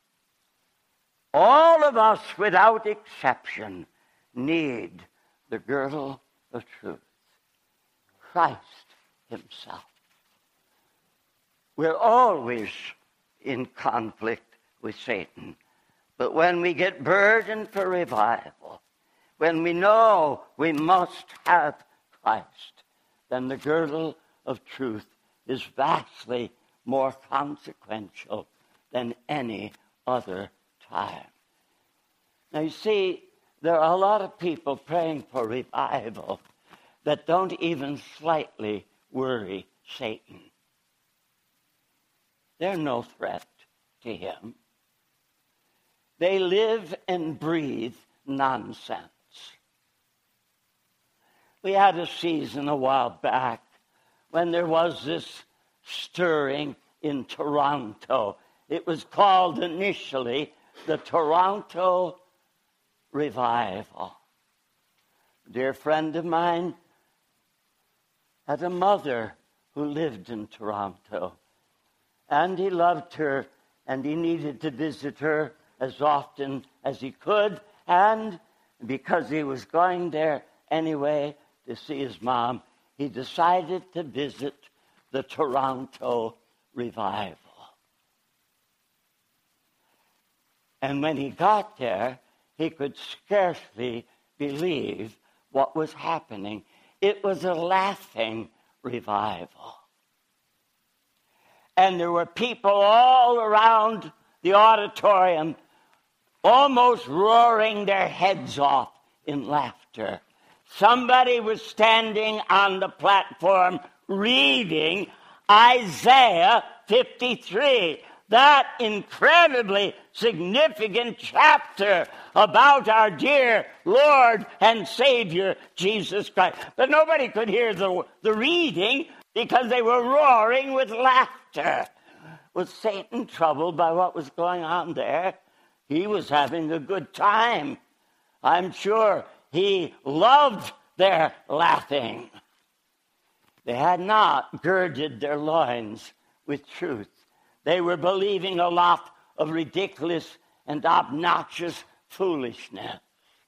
all of us without exception, need the girdle of truth. Christ himself. We're always in conflict with Satan. But when we get burdened for revival, when we know we must have Christ, then the girdle of truth is vastly more consequential than any other time. Now you see, there are a lot of people praying for revival that don't even slightly worry Satan. They're no threat to him. They live and breathe nonsense. We had a season a while back when there was this stirring in Toronto. It was called initially the Toronto Revival. A dear friend of mine had a mother who lived in Toronto, and he loved her, and he needed to visit her as often as he could, and because he was going there anyway to see his mom, he decided to visit the Toronto Revival. And when he got there, he could scarcely believe what was happening. It was a laughing revival. And there were people all around the auditorium almost roaring their heads off in laughter. Somebody was standing on the platform reading Isaiah fifty-three, that incredibly significant chapter about our dear Lord and Savior, Jesus Christ. But nobody could hear the, the reading because they were roaring with laughter. Was Satan troubled by what was going on there? He was having a good time. I'm sure he loved their laughing. They had not girded their loins with truth. They were believing a lot of ridiculous and obnoxious foolishness.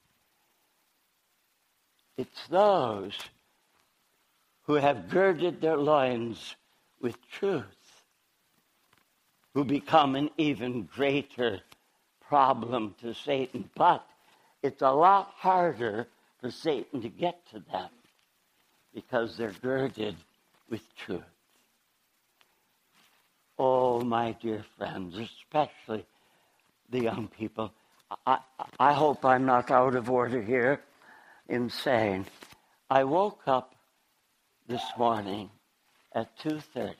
It's those who have girded their loins with truth who become an even greater problem to Satan. But it's a lot harder for Satan to get to them because they're girded with truth. Oh, my dear friends, especially the young people, I, I hope I'm not out of order here in saying I woke up this morning at two thirty.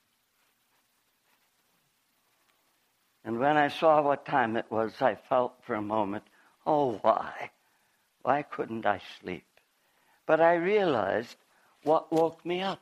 And when I saw what time it was, I felt for a moment, oh, why? Why couldn't I sleep? But I realized what woke me up.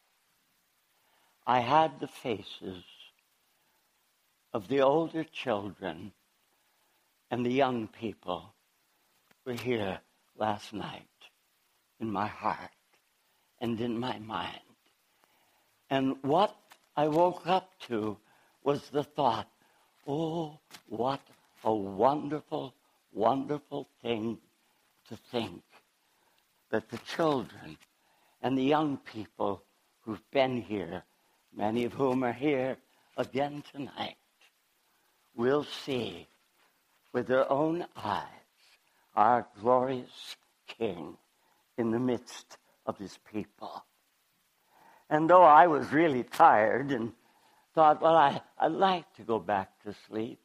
I had the faces of the older children and the young people who were here last night in my heart and in my mind. And what I woke up to was the thought, oh, what a wonderful, wonderful thing to think that the children and the young people who've been here, many of whom are here again tonight, will see with their own eyes our glorious King in the midst of his people. And though I was really tired and thought, well, I, I'd like to go back to sleep,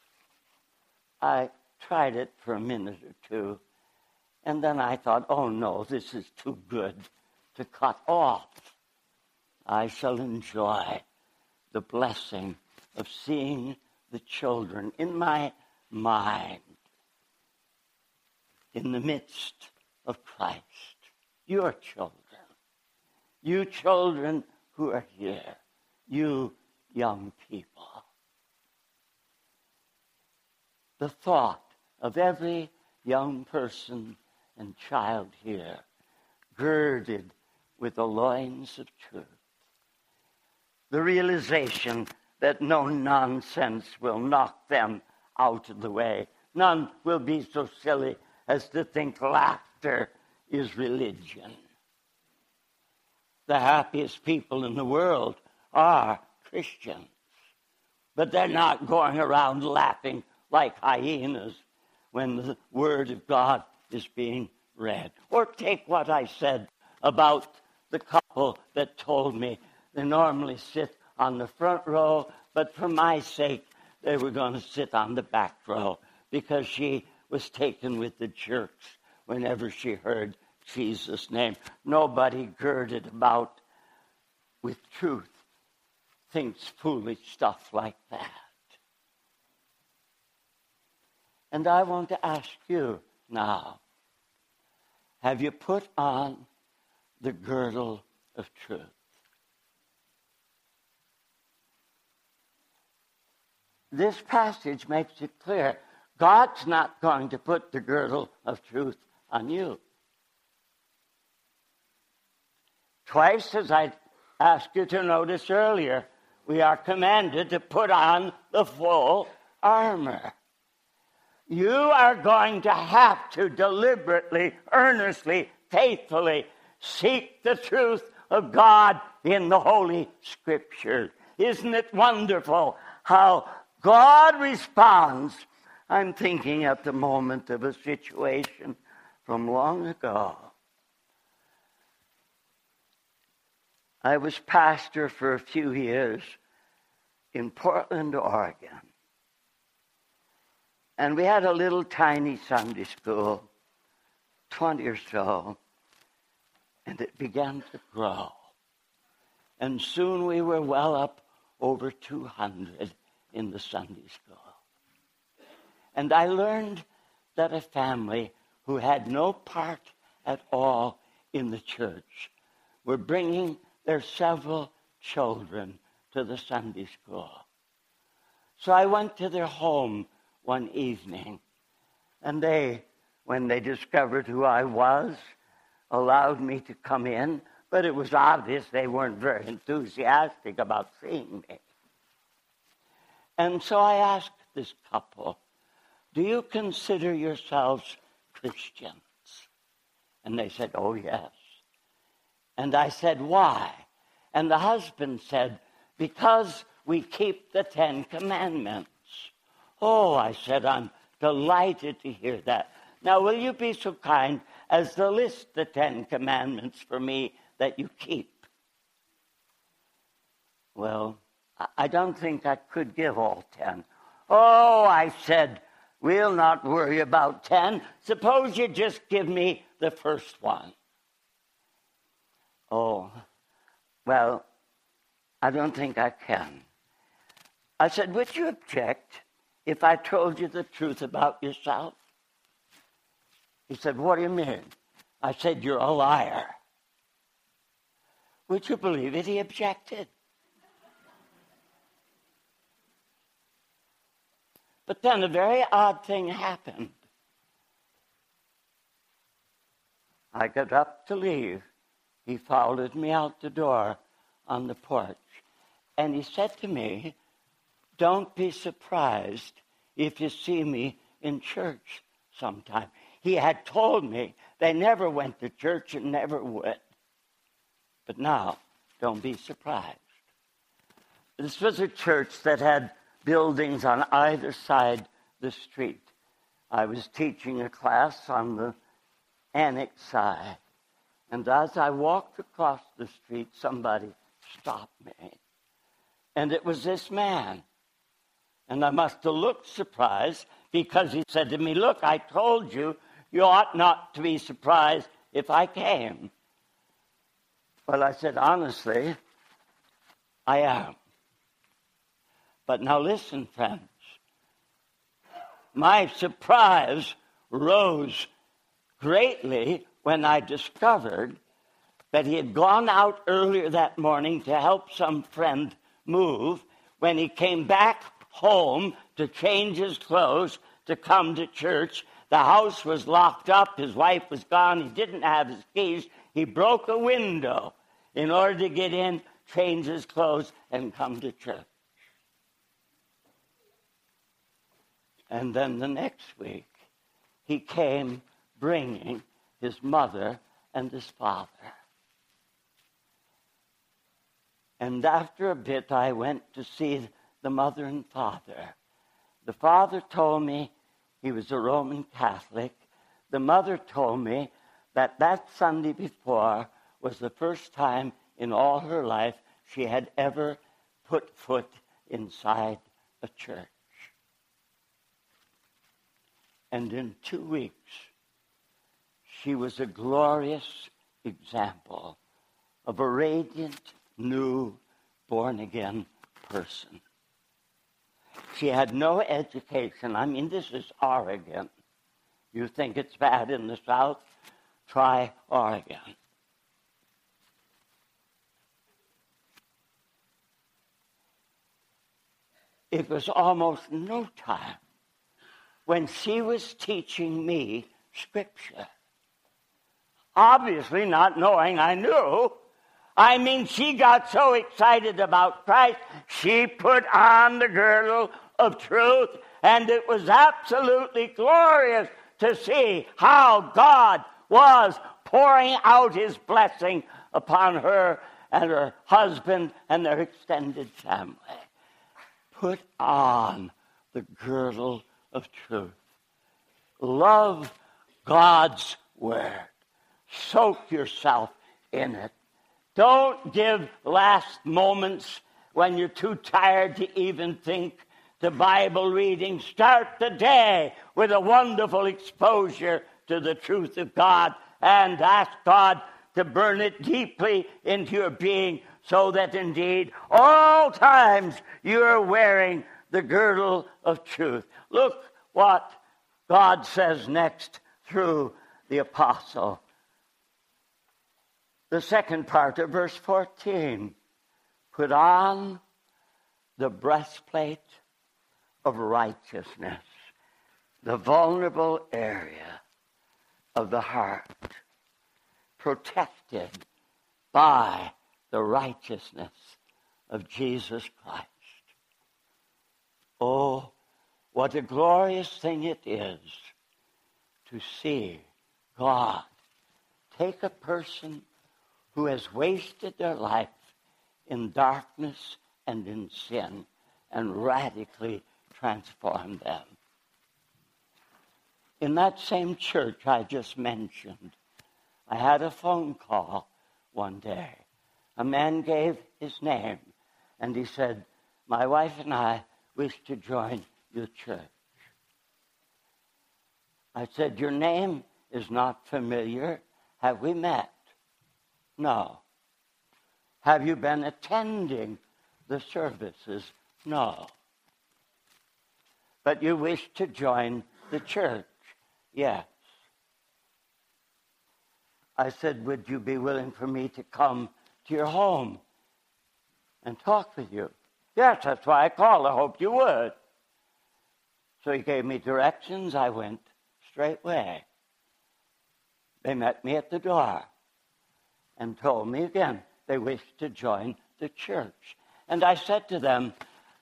I tried it for a minute or two, and then I thought, oh no, this is too good to cut off. I shall enjoy the blessing of seeing the children in my mind in the midst of Christ. Your children. You children who are here. You young people. The thought of every young person and child here girded with the loins of truth. The realization that no nonsense will knock them out of the way. None will be so silly as to think laughter is religion. The happiest people in the world are Christians, but they're not going around laughing like hyenas when the Word of God is being read. Or take what I said about the couple that told me they normally sit on the front row, but for my sake, they were going to sit on the back row because she was taken with the jerks whenever she heard Jesus' name. Nobody girded about with truth thinks foolish stuff like that. And I want to ask you now, have you put on the girdle of truth? This passage makes it clear God's not going to put the girdle of truth on you. Twice, as I asked you to notice earlier, we are commanded to put on the full armor. You are going to have to deliberately, earnestly, faithfully seek the truth of God in the Holy Scriptures. Isn't it wonderful how God responds? I'm thinking at the moment of a situation from long ago. I was pastor for a few years in Portland, Oregon. And we had a little tiny Sunday school, twenty or so, and it began to grow. And soon we were well up over two hundred in the Sunday school. And I learned that a family who had no part at all in the church were bringing their several children to the Sunday school. So I went to their home one evening, and they, when they discovered who I was, allowed me to come in, but it was obvious they weren't very enthusiastic about seeing me. And so I asked this couple, do you consider yourselves Christians? And they said, oh, yes. And I said, why? And the husband said, because we keep the Ten Commandments. Oh, I said, I'm delighted to hear that. Now, will you be so kind as to list the Ten Commandments for me that you keep? Well, I don't think I could give all ten. Oh, I said, we'll not worry about ten. Suppose you just give me the first one. Oh, well, I don't think I can. I said, would you object if I told you the truth about yourself? He said, what do you mean? I said, you're a liar. Would you believe it? He objected. But then a very odd thing happened. I got up to leave. He followed me out the door on the porch. And he said to me, don't be surprised if you see me in church sometime. He had told me they never went to church and never would. But now, don't be surprised. This was a church that had buildings on either side the street. I was teaching a class on the annex side. And as I walked across the street, somebody stopped me. And it was this man. And I must have looked surprised because he said to me, look, I told you, you ought not to be surprised if I came. Well, I said, honestly, I am. But now listen, friends. My surprise rose greatly when I discovered that he had gone out earlier that morning to help some friend move. When he came back home to change his clothes to come to church, the house was locked up. His wife was gone. He didn't have his keys. He broke a window in order to get in, change his clothes, and come to church. And then the next week, he came bringing his mother and his father. And after a bit, I went to see the mother and father. The father told me he was a Roman Catholic. The mother told me that that Sunday before was the first time in all her life she had ever put foot inside a church. And in two weeks, she was a glorious example of a radiant, new, born-again person. She had no education. I mean, this is Oregon. You think it's bad in the South? Try Oregon. It was almost no time when she was teaching me Scripture. Obviously not knowing I knew. I mean, she got so excited about Christ, she put on the girdle of truth, and it was absolutely glorious to see how God was pouring out his blessing upon her and her husband and their extended family. Put on the girdle of truth. Love God's word. Soak yourself in it. Don't give last moments when you're too tired to even think to Bible reading. Start the day with a wonderful exposure to the truth of God and ask God to burn it deeply into your being so that indeed all times you are wearing the girdle of truth. Look what God says next through the apostle. The second part of verse fourteen. Put on the breastplate of righteousness, the vulnerable area of the heart, protected by the righteousness of Jesus Christ. Oh, what a glorious thing it is to see God take a person who has wasted their life in darkness and in sin and radically transform them. In that same church I just mentioned, I had a phone call one day. A man gave his name, and he said, my wife and I wish to join your church. I said, your name is not familiar. Have we met? No. Have you been attending the services? No. But you wish to join the church? Yes. I said, would you be willing for me to come to your home and talk with you? Yes, that's why I called. I hoped you would. So he gave me directions. I went straightway. They met me at the door and told me again they wished to join the church. And I said to them,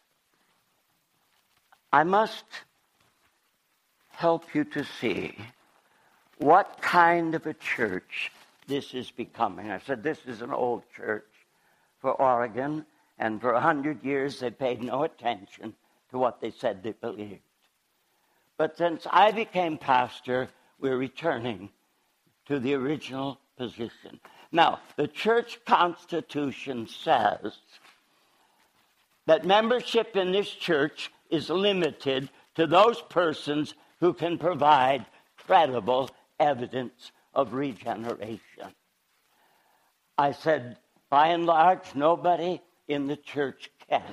I must help you to see what kind of a church this is becoming. I said, this is an old church for Oregon, and for a hundred years they paid no attention to what they said they believed. But since I became pastor, we're returning to the original position. Now, the church constitution says that membership in this church is limited to those persons who can provide credible evidence of regeneration. I said, by and large, nobody in the church can.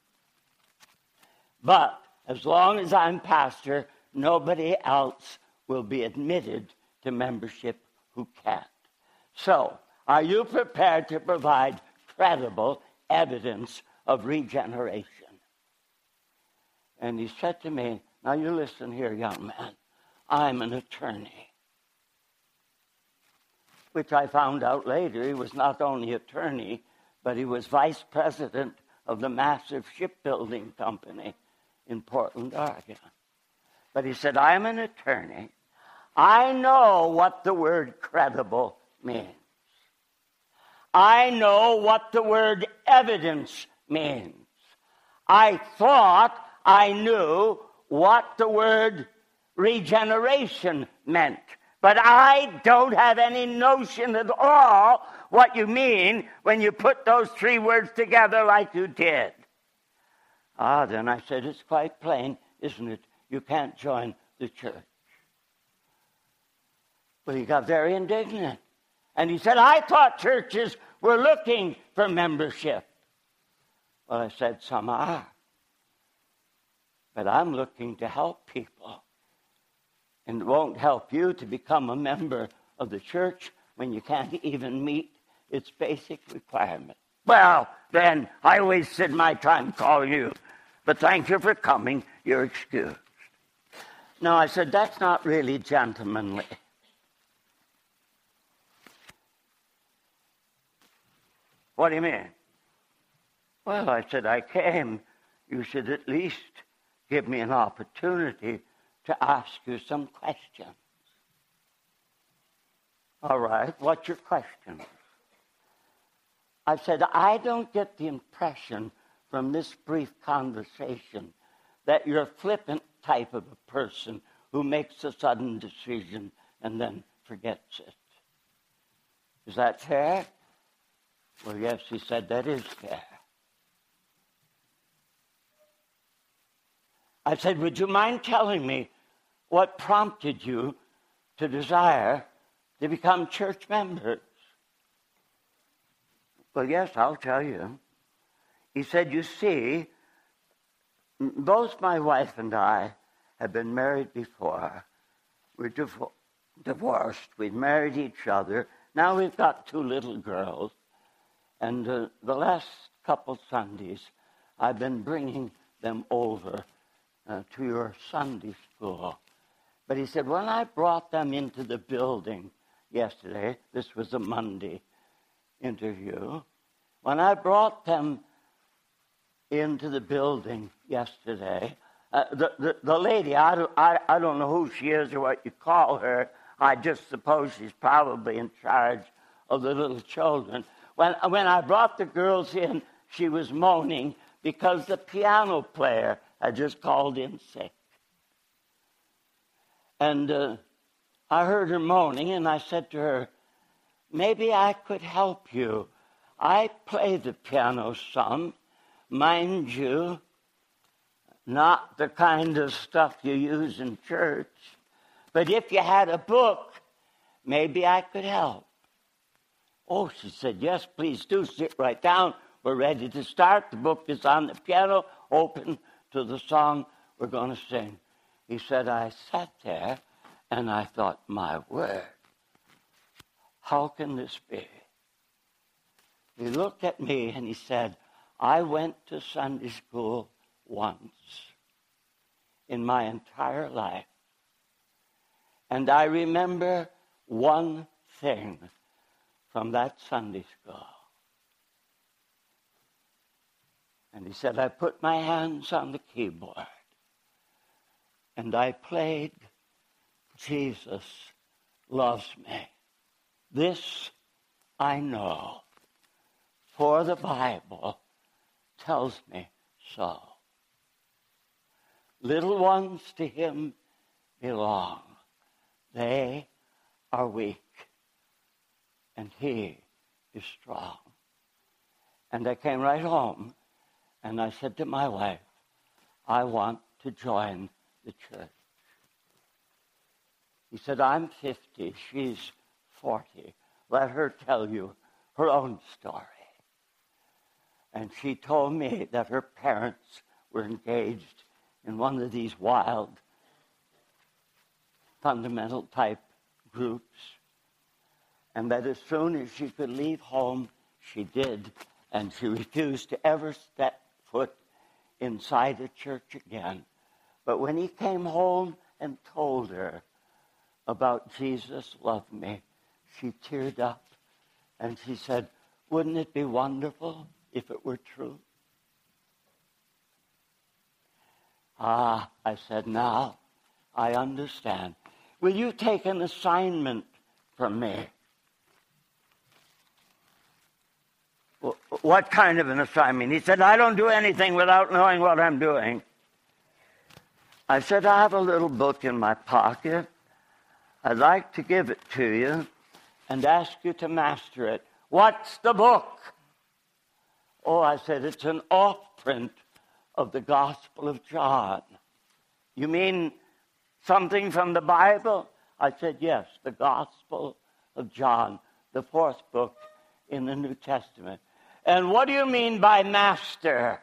But as long as I'm pastor, nobody else will be admitted to membership who can't. So, are you prepared to provide credible evidence of regeneration? And he said to me, now you listen here, young man. I'm an attorney. which I found out later, he was not only attorney, but he was vice president of the massive shipbuilding company in Portland, Oregon. But he said, I'm an attorney. I know what the word credible means. I know what the word evidence means. I thought I knew what the word regeneration meant. But I don't have any notion at all what you mean when you put those three words together like you did. Ah, then I said, it's quite plain, isn't it? You can't join the church. Well, he got very indignant. And he said, I thought churches were looking for membership. Well, I said, some are. But I'm looking to help people. And it won't help you to become a member of the church when you can't even meet its basic requirement. Well, then, I wasted my time calling you. But thank you for coming. You're excused. No, I said, that's not really gentlemanly. What do you mean? Well, I said, I came. You should at least give me an opportunity to ask you some questions. All right, what's your question? I said, I don't get the impression from this brief conversation that you're a flippant type of a person who makes a sudden decision and then forgets it. Is that fair? Well, yes, he said, that is fair. I said, would you mind telling me what prompted you to desire to become church members? Well, yes, I'll tell you. He said, you see, both my wife and I have been married before. We're div- divorced. We've married each other. Now we've got two little girls. And uh, the last couple Sundays, I've been bringing them over uh, to your Sunday school. But he said, when I brought them into the building yesterday, this was a Monday interview, when I brought them into the building yesterday, uh, the, the, the lady, I don't, I, I don't know who she is or what you call her, I just suppose she's probably in charge of the little children. When, when I brought the girls in, she was moaning because the piano player had just called in sick. And uh, I heard her moaning, and I said to her, maybe I could help you. I play the piano some, mind you, not the kind of stuff you use in church. But if you had a book, maybe I could help. Oh, she said, yes, please do. Sit right down. We're ready to start. The book is on the piano, open to the song we're going to sing. He said, I sat there and I thought, my word, how can this be? He looked at me and he said, I went to Sunday school once in my entire life. And I remember one thing from that Sunday school. And he said, I put my hands on the keyboard and I played Jesus Loves Me. This I know, for the Bible tells me so. Little ones to him belong. They are weak, and he is strong. And I came right home, and I said to my wife, I want to join the church. He said, I'm fifty, she's forty. Let her tell you her own story. And she told me that her parents were engaged in one of these wild, fundamental type groups, and that as soon as she could leave home, she did, and she refused to ever step foot inside a church again. But when he came home and told her about Jesus loved me, she teared up and she said, wouldn't it be wonderful if it were true? Ah, I said, now I understand. Will you take an assignment from me? What kind of an assignment? He said, I don't do anything without knowing what I'm doing. I said, I have a little book in my pocket. I'd like to give it to you and ask you to master it. What's the book? Oh, I said, it's an off-print of the Gospel of John. You mean something from the Bible? I said, yes, the Gospel of John, the fourth book in the New Testament. And what do you mean by master?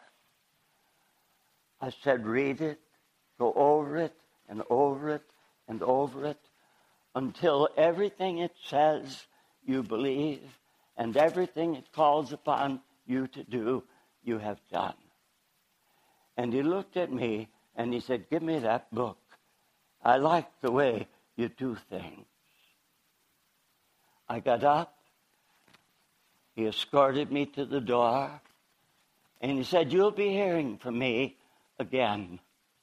I said, read it, go over it, and over it, and over it, until everything it says you believe, and everything it calls upon you to do, you have done. And he looked at me, and he said, give me that book. I like the way you do things. I got up. He escorted me to the door, and he said, you'll be hearing from me again.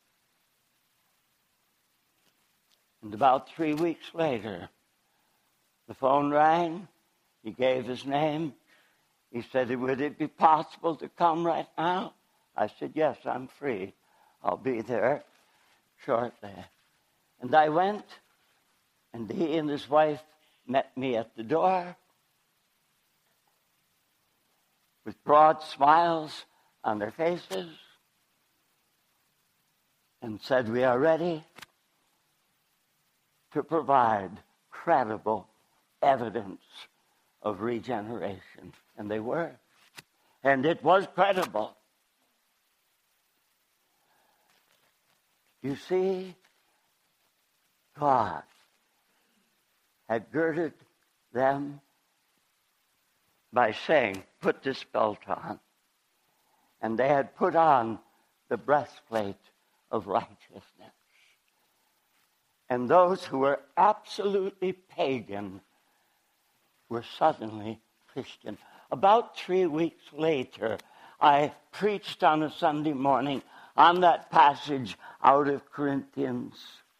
And about three weeks later, the phone rang. He gave his name. He said, would it be possible to come right now? I said, yes, I'm free. I'll be there shortly. And I went, and he and his wife met me at the door with broad smiles on their faces and said, we are ready to provide credible evidence of regeneration. And they were. And it was credible. You see, God had girded them by saying, put this belt on. And they had put on the breastplate of righteousness. And those who were absolutely pagan were suddenly Christian. About three weeks later, I preached on a Sunday morning on that passage out of Corinthians.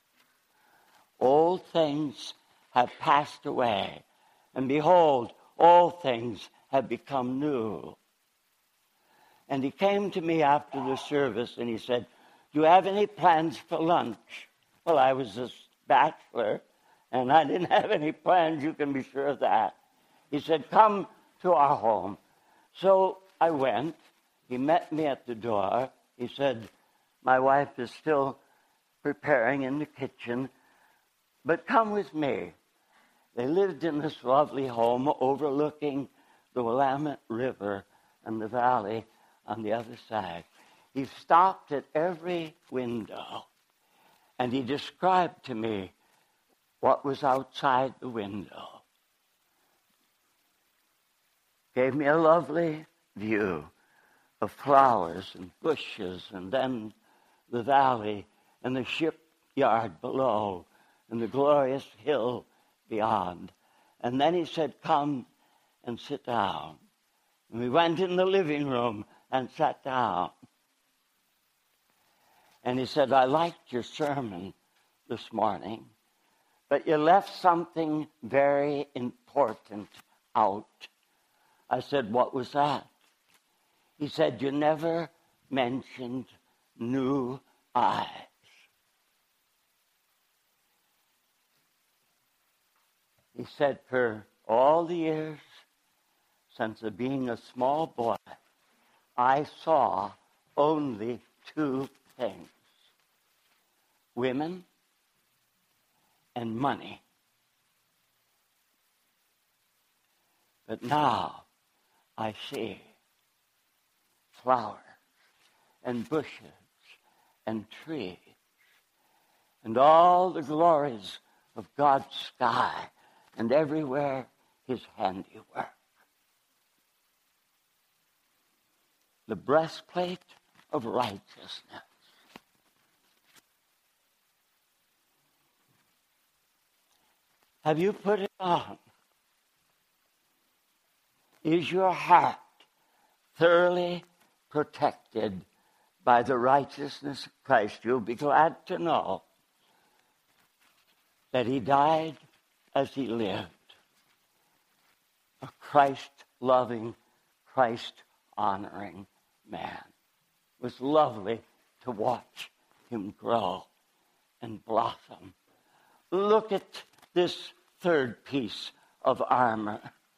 Old things have passed away, and behold, all things have become new. And he came to me after the service, and he said, do you have any plans for lunch? Well, I was a bachelor, and I didn't have any plans, you can be sure of that. He said, come to our home. So I went. He met me at the door. He said, my wife is still preparing in the kitchen, but come with me. They lived in this lovely home overlooking the Willamette River and the valley on the other side. He stopped at every window, and he described to me what was outside the window. Gave me a lovely view of flowers and bushes, and then the valley and the shipyard below and the glorious hill beyond. And then he said, come and sit down. And we went in the living room and sat down. And he said, I liked your sermon this morning, but you left something very important out. I said, what was that? He said, you never mentioned new eyes. He said, for all the years since being a small boy, I saw only two things: women and money. But now I see flowers and bushes and trees and all the glories of God's sky, and everywhere his handiwork. The breastplate of righteousness. Have you put it on? Is your heart thoroughly protected by the righteousness of Christ? You'll be glad to know that he died as he lived. A Christ-loving, Christ-honoring man. It was lovely to watch him grow and blossom. Look at this third piece of armor.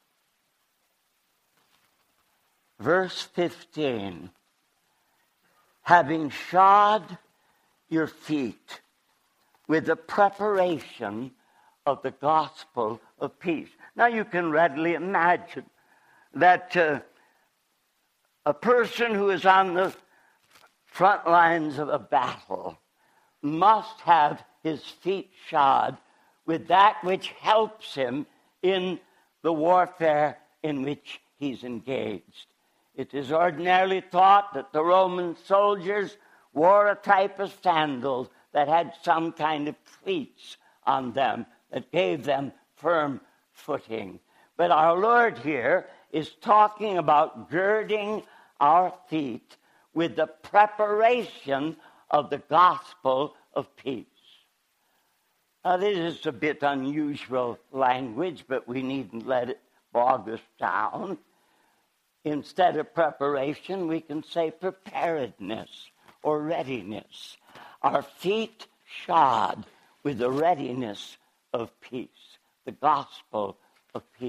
Verse fifteen. Having shod your feet with the preparation of the gospel of peace. Now you can readily imagine that uh, a person who is on the front lines of a battle must have his feet shod with that which helps him in the warfare in which he's engaged. It is ordinarily thought that the Roman soldiers wore a type of sandals that had some kind of cleats on them that gave them firm footing. But our Lord here is talking about girding our feet with the preparation of the gospel of peace. Now, this is a bit unusual language, but we needn't let it bog us down. Instead of preparation, we can say preparedness or readiness. Our feet shod with the readiness of peace, the gospel of peace.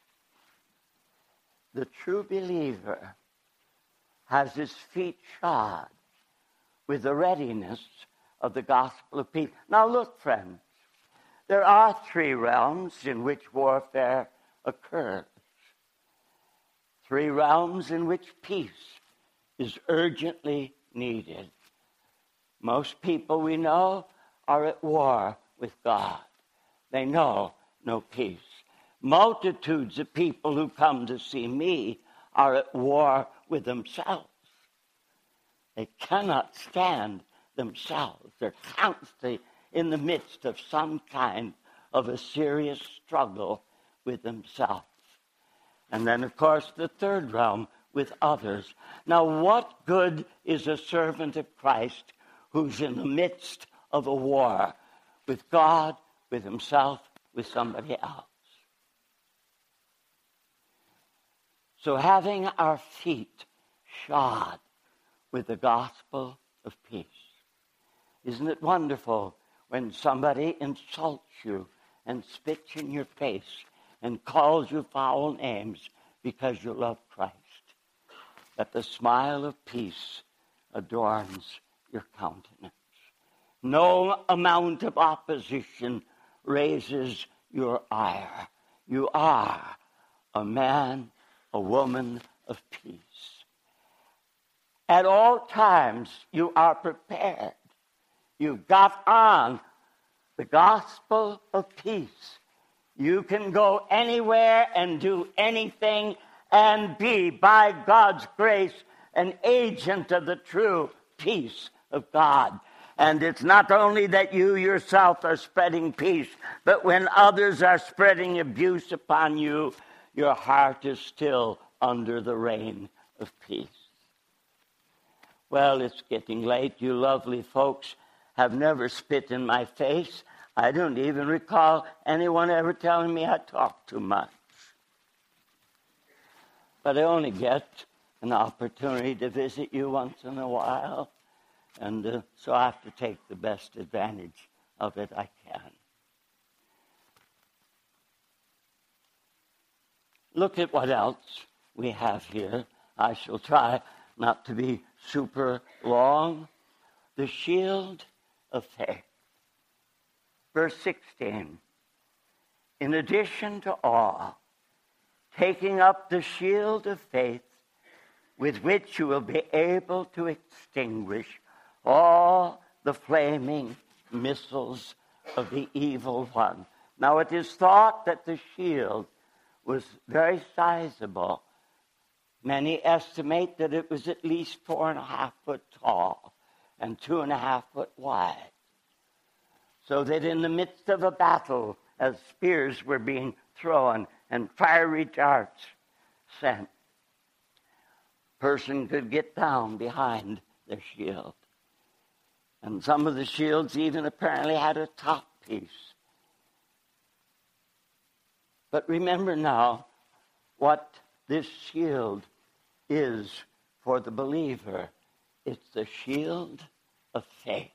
The true believer has his feet shod with the readiness of the gospel of peace. Now look, friends, there are three realms in which warfare occurs. Three realms in which peace is urgently needed. Most people we know are at war with God. They know no peace. Multitudes of people who come to see me are at war with themselves. They cannot stand themselves. They're constantly in the midst of some kind of a serious struggle with themselves. And then, of course, the third realm with others. Now, what good is a servant of Christ who's in the midst of a war with God, with himself, with somebody else? So having our feet shod with the gospel of peace. Isn't it wonderful when somebody insults you and spits in your face and calls you foul names because you love Christ, that the smile of peace adorns your countenance. No amount of opposition raises your ire. You are a man, a woman of peace. At all times, you are prepared. You've got on the gospel of peace. You can go anywhere and do anything and be, by God's grace, an agent of the true peace of God. And it's not only that you yourself are spreading peace, but when others are spreading abuse upon you, your heart is still under the reign of peace. Well, it's getting late. You lovely folks have never spit in my face. I don't even recall anyone ever telling me I talk too much. But I only get an opportunity to visit you once in a while, and uh, so I have to take the best advantage of it I can. Look at what else we have here. I shall try not to be super long. The shield of faith. Verse sixteen, in addition to all, taking up the shield of faith with which you will be able to extinguish all the flaming missiles of the evil one. Now it is thought that the shield was very sizable. Many estimate that it was at least four and a half foot tall and two and a half foot wide. So that in the midst of a battle, as spears were being thrown and fiery darts sent. Person could get down behind their shield. And some of the shields even apparently had a top piece. But remember now what this shield is for the believer. It's the shield of faith.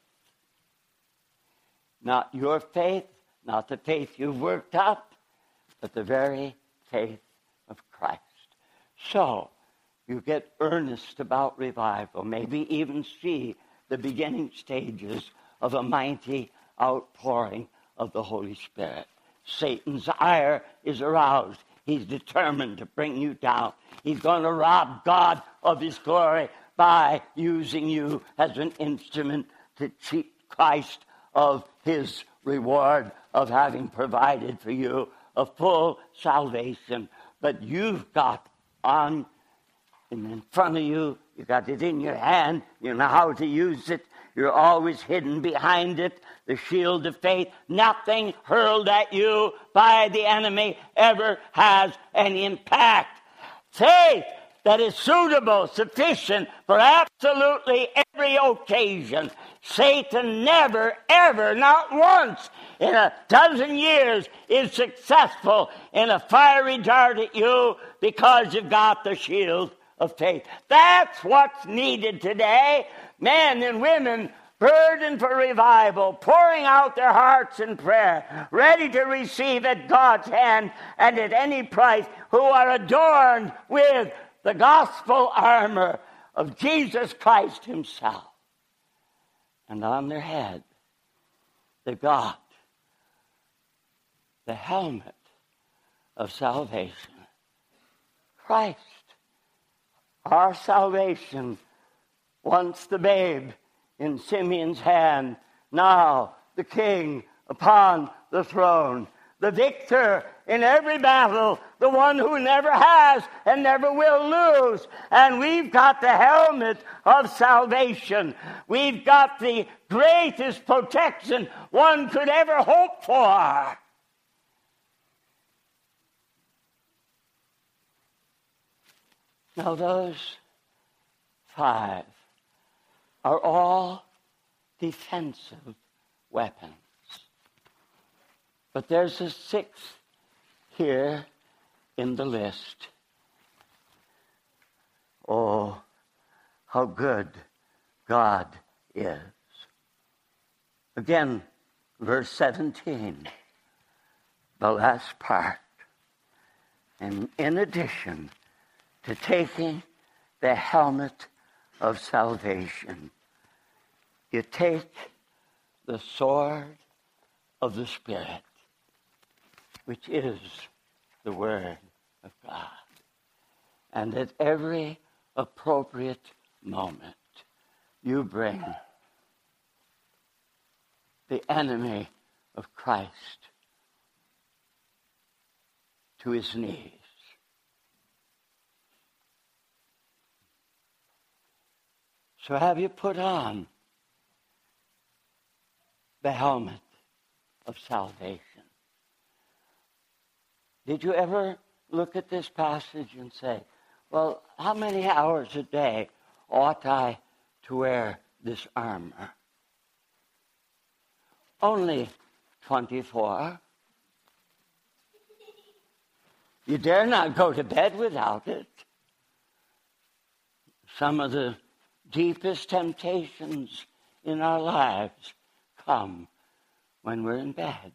Not your faith, not the faith you've worked up, but the very faith of Christ. So, you get earnest about revival, maybe even see the beginning stages of a mighty outpouring of the Holy Spirit. Satan's ire is aroused. He's determined to bring you down. He's going to rob God of his glory by using you as an instrument to cheat Christ of his reward of having provided for you a full salvation. But you've got on and in front of you, you got it in your hand, you know how to use it, you're always hidden behind it, the shield of faith. Nothing hurled at you by the enemy ever has any impact. Faith that is suitable, sufficient for absolutely every occasion. Satan never, ever, not once in a dozen years is successful in a fiery dart at you because you've got the shield of faith. That's what's needed today. Men and women burdened for revival, pouring out their hearts in prayer, ready to receive at God's hand and at any price, who are adorned with the gospel armor of Jesus Christ himself. And on their head, they've got the helmet of salvation. Christ. Our salvation, once the babe in Simeon's hand, now the king upon the throne, the victor in every battle, the one who never has and never will lose. And we've got the helmet of salvation. We've got the greatest protection one could ever hope for. Now those five are all defensive weapons. But there's a sixth here in the list. Oh, how good God is. Again, verse seventeen, the last part. And in addition to taking the helmet of salvation, you take the sword of the Spirit, which is the Word of God. And at every appropriate moment, you bring the enemy of Christ to his knees. So have you put on the helmet of salvation? Did you ever look at this passage and say, well, how many hours a day ought I to wear this armor? Only twenty-four. You dare not go to bed without it. Some of the deepest temptations in our lives come when we're in bed.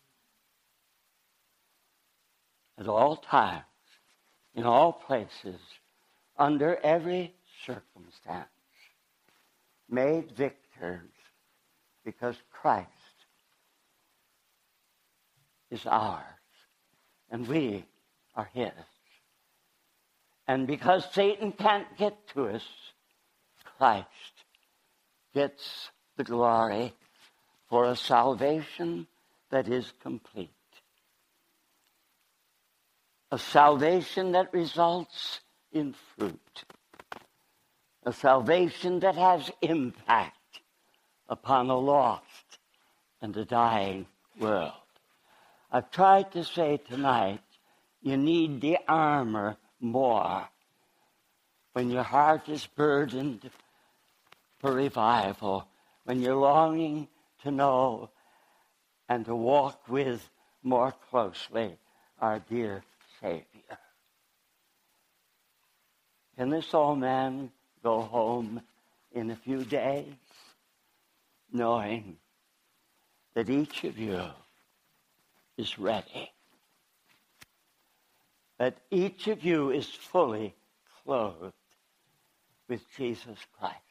At all times, in all places, under every circumstance, made victors because Christ is ours and we are his. And because Satan can't get to us, Christ gets the glory for a salvation that is complete. A salvation that results in fruit. A salvation that has impact upon a lost and a dying world. I've tried to say tonight, you need the armor more. When your heart is burdened for revival, when you're longing to know and to walk with more closely our dear Savior. Can this old man go home in a few days, knowing that each of you is ready, that each of you is fully clothed with Jesus Christ?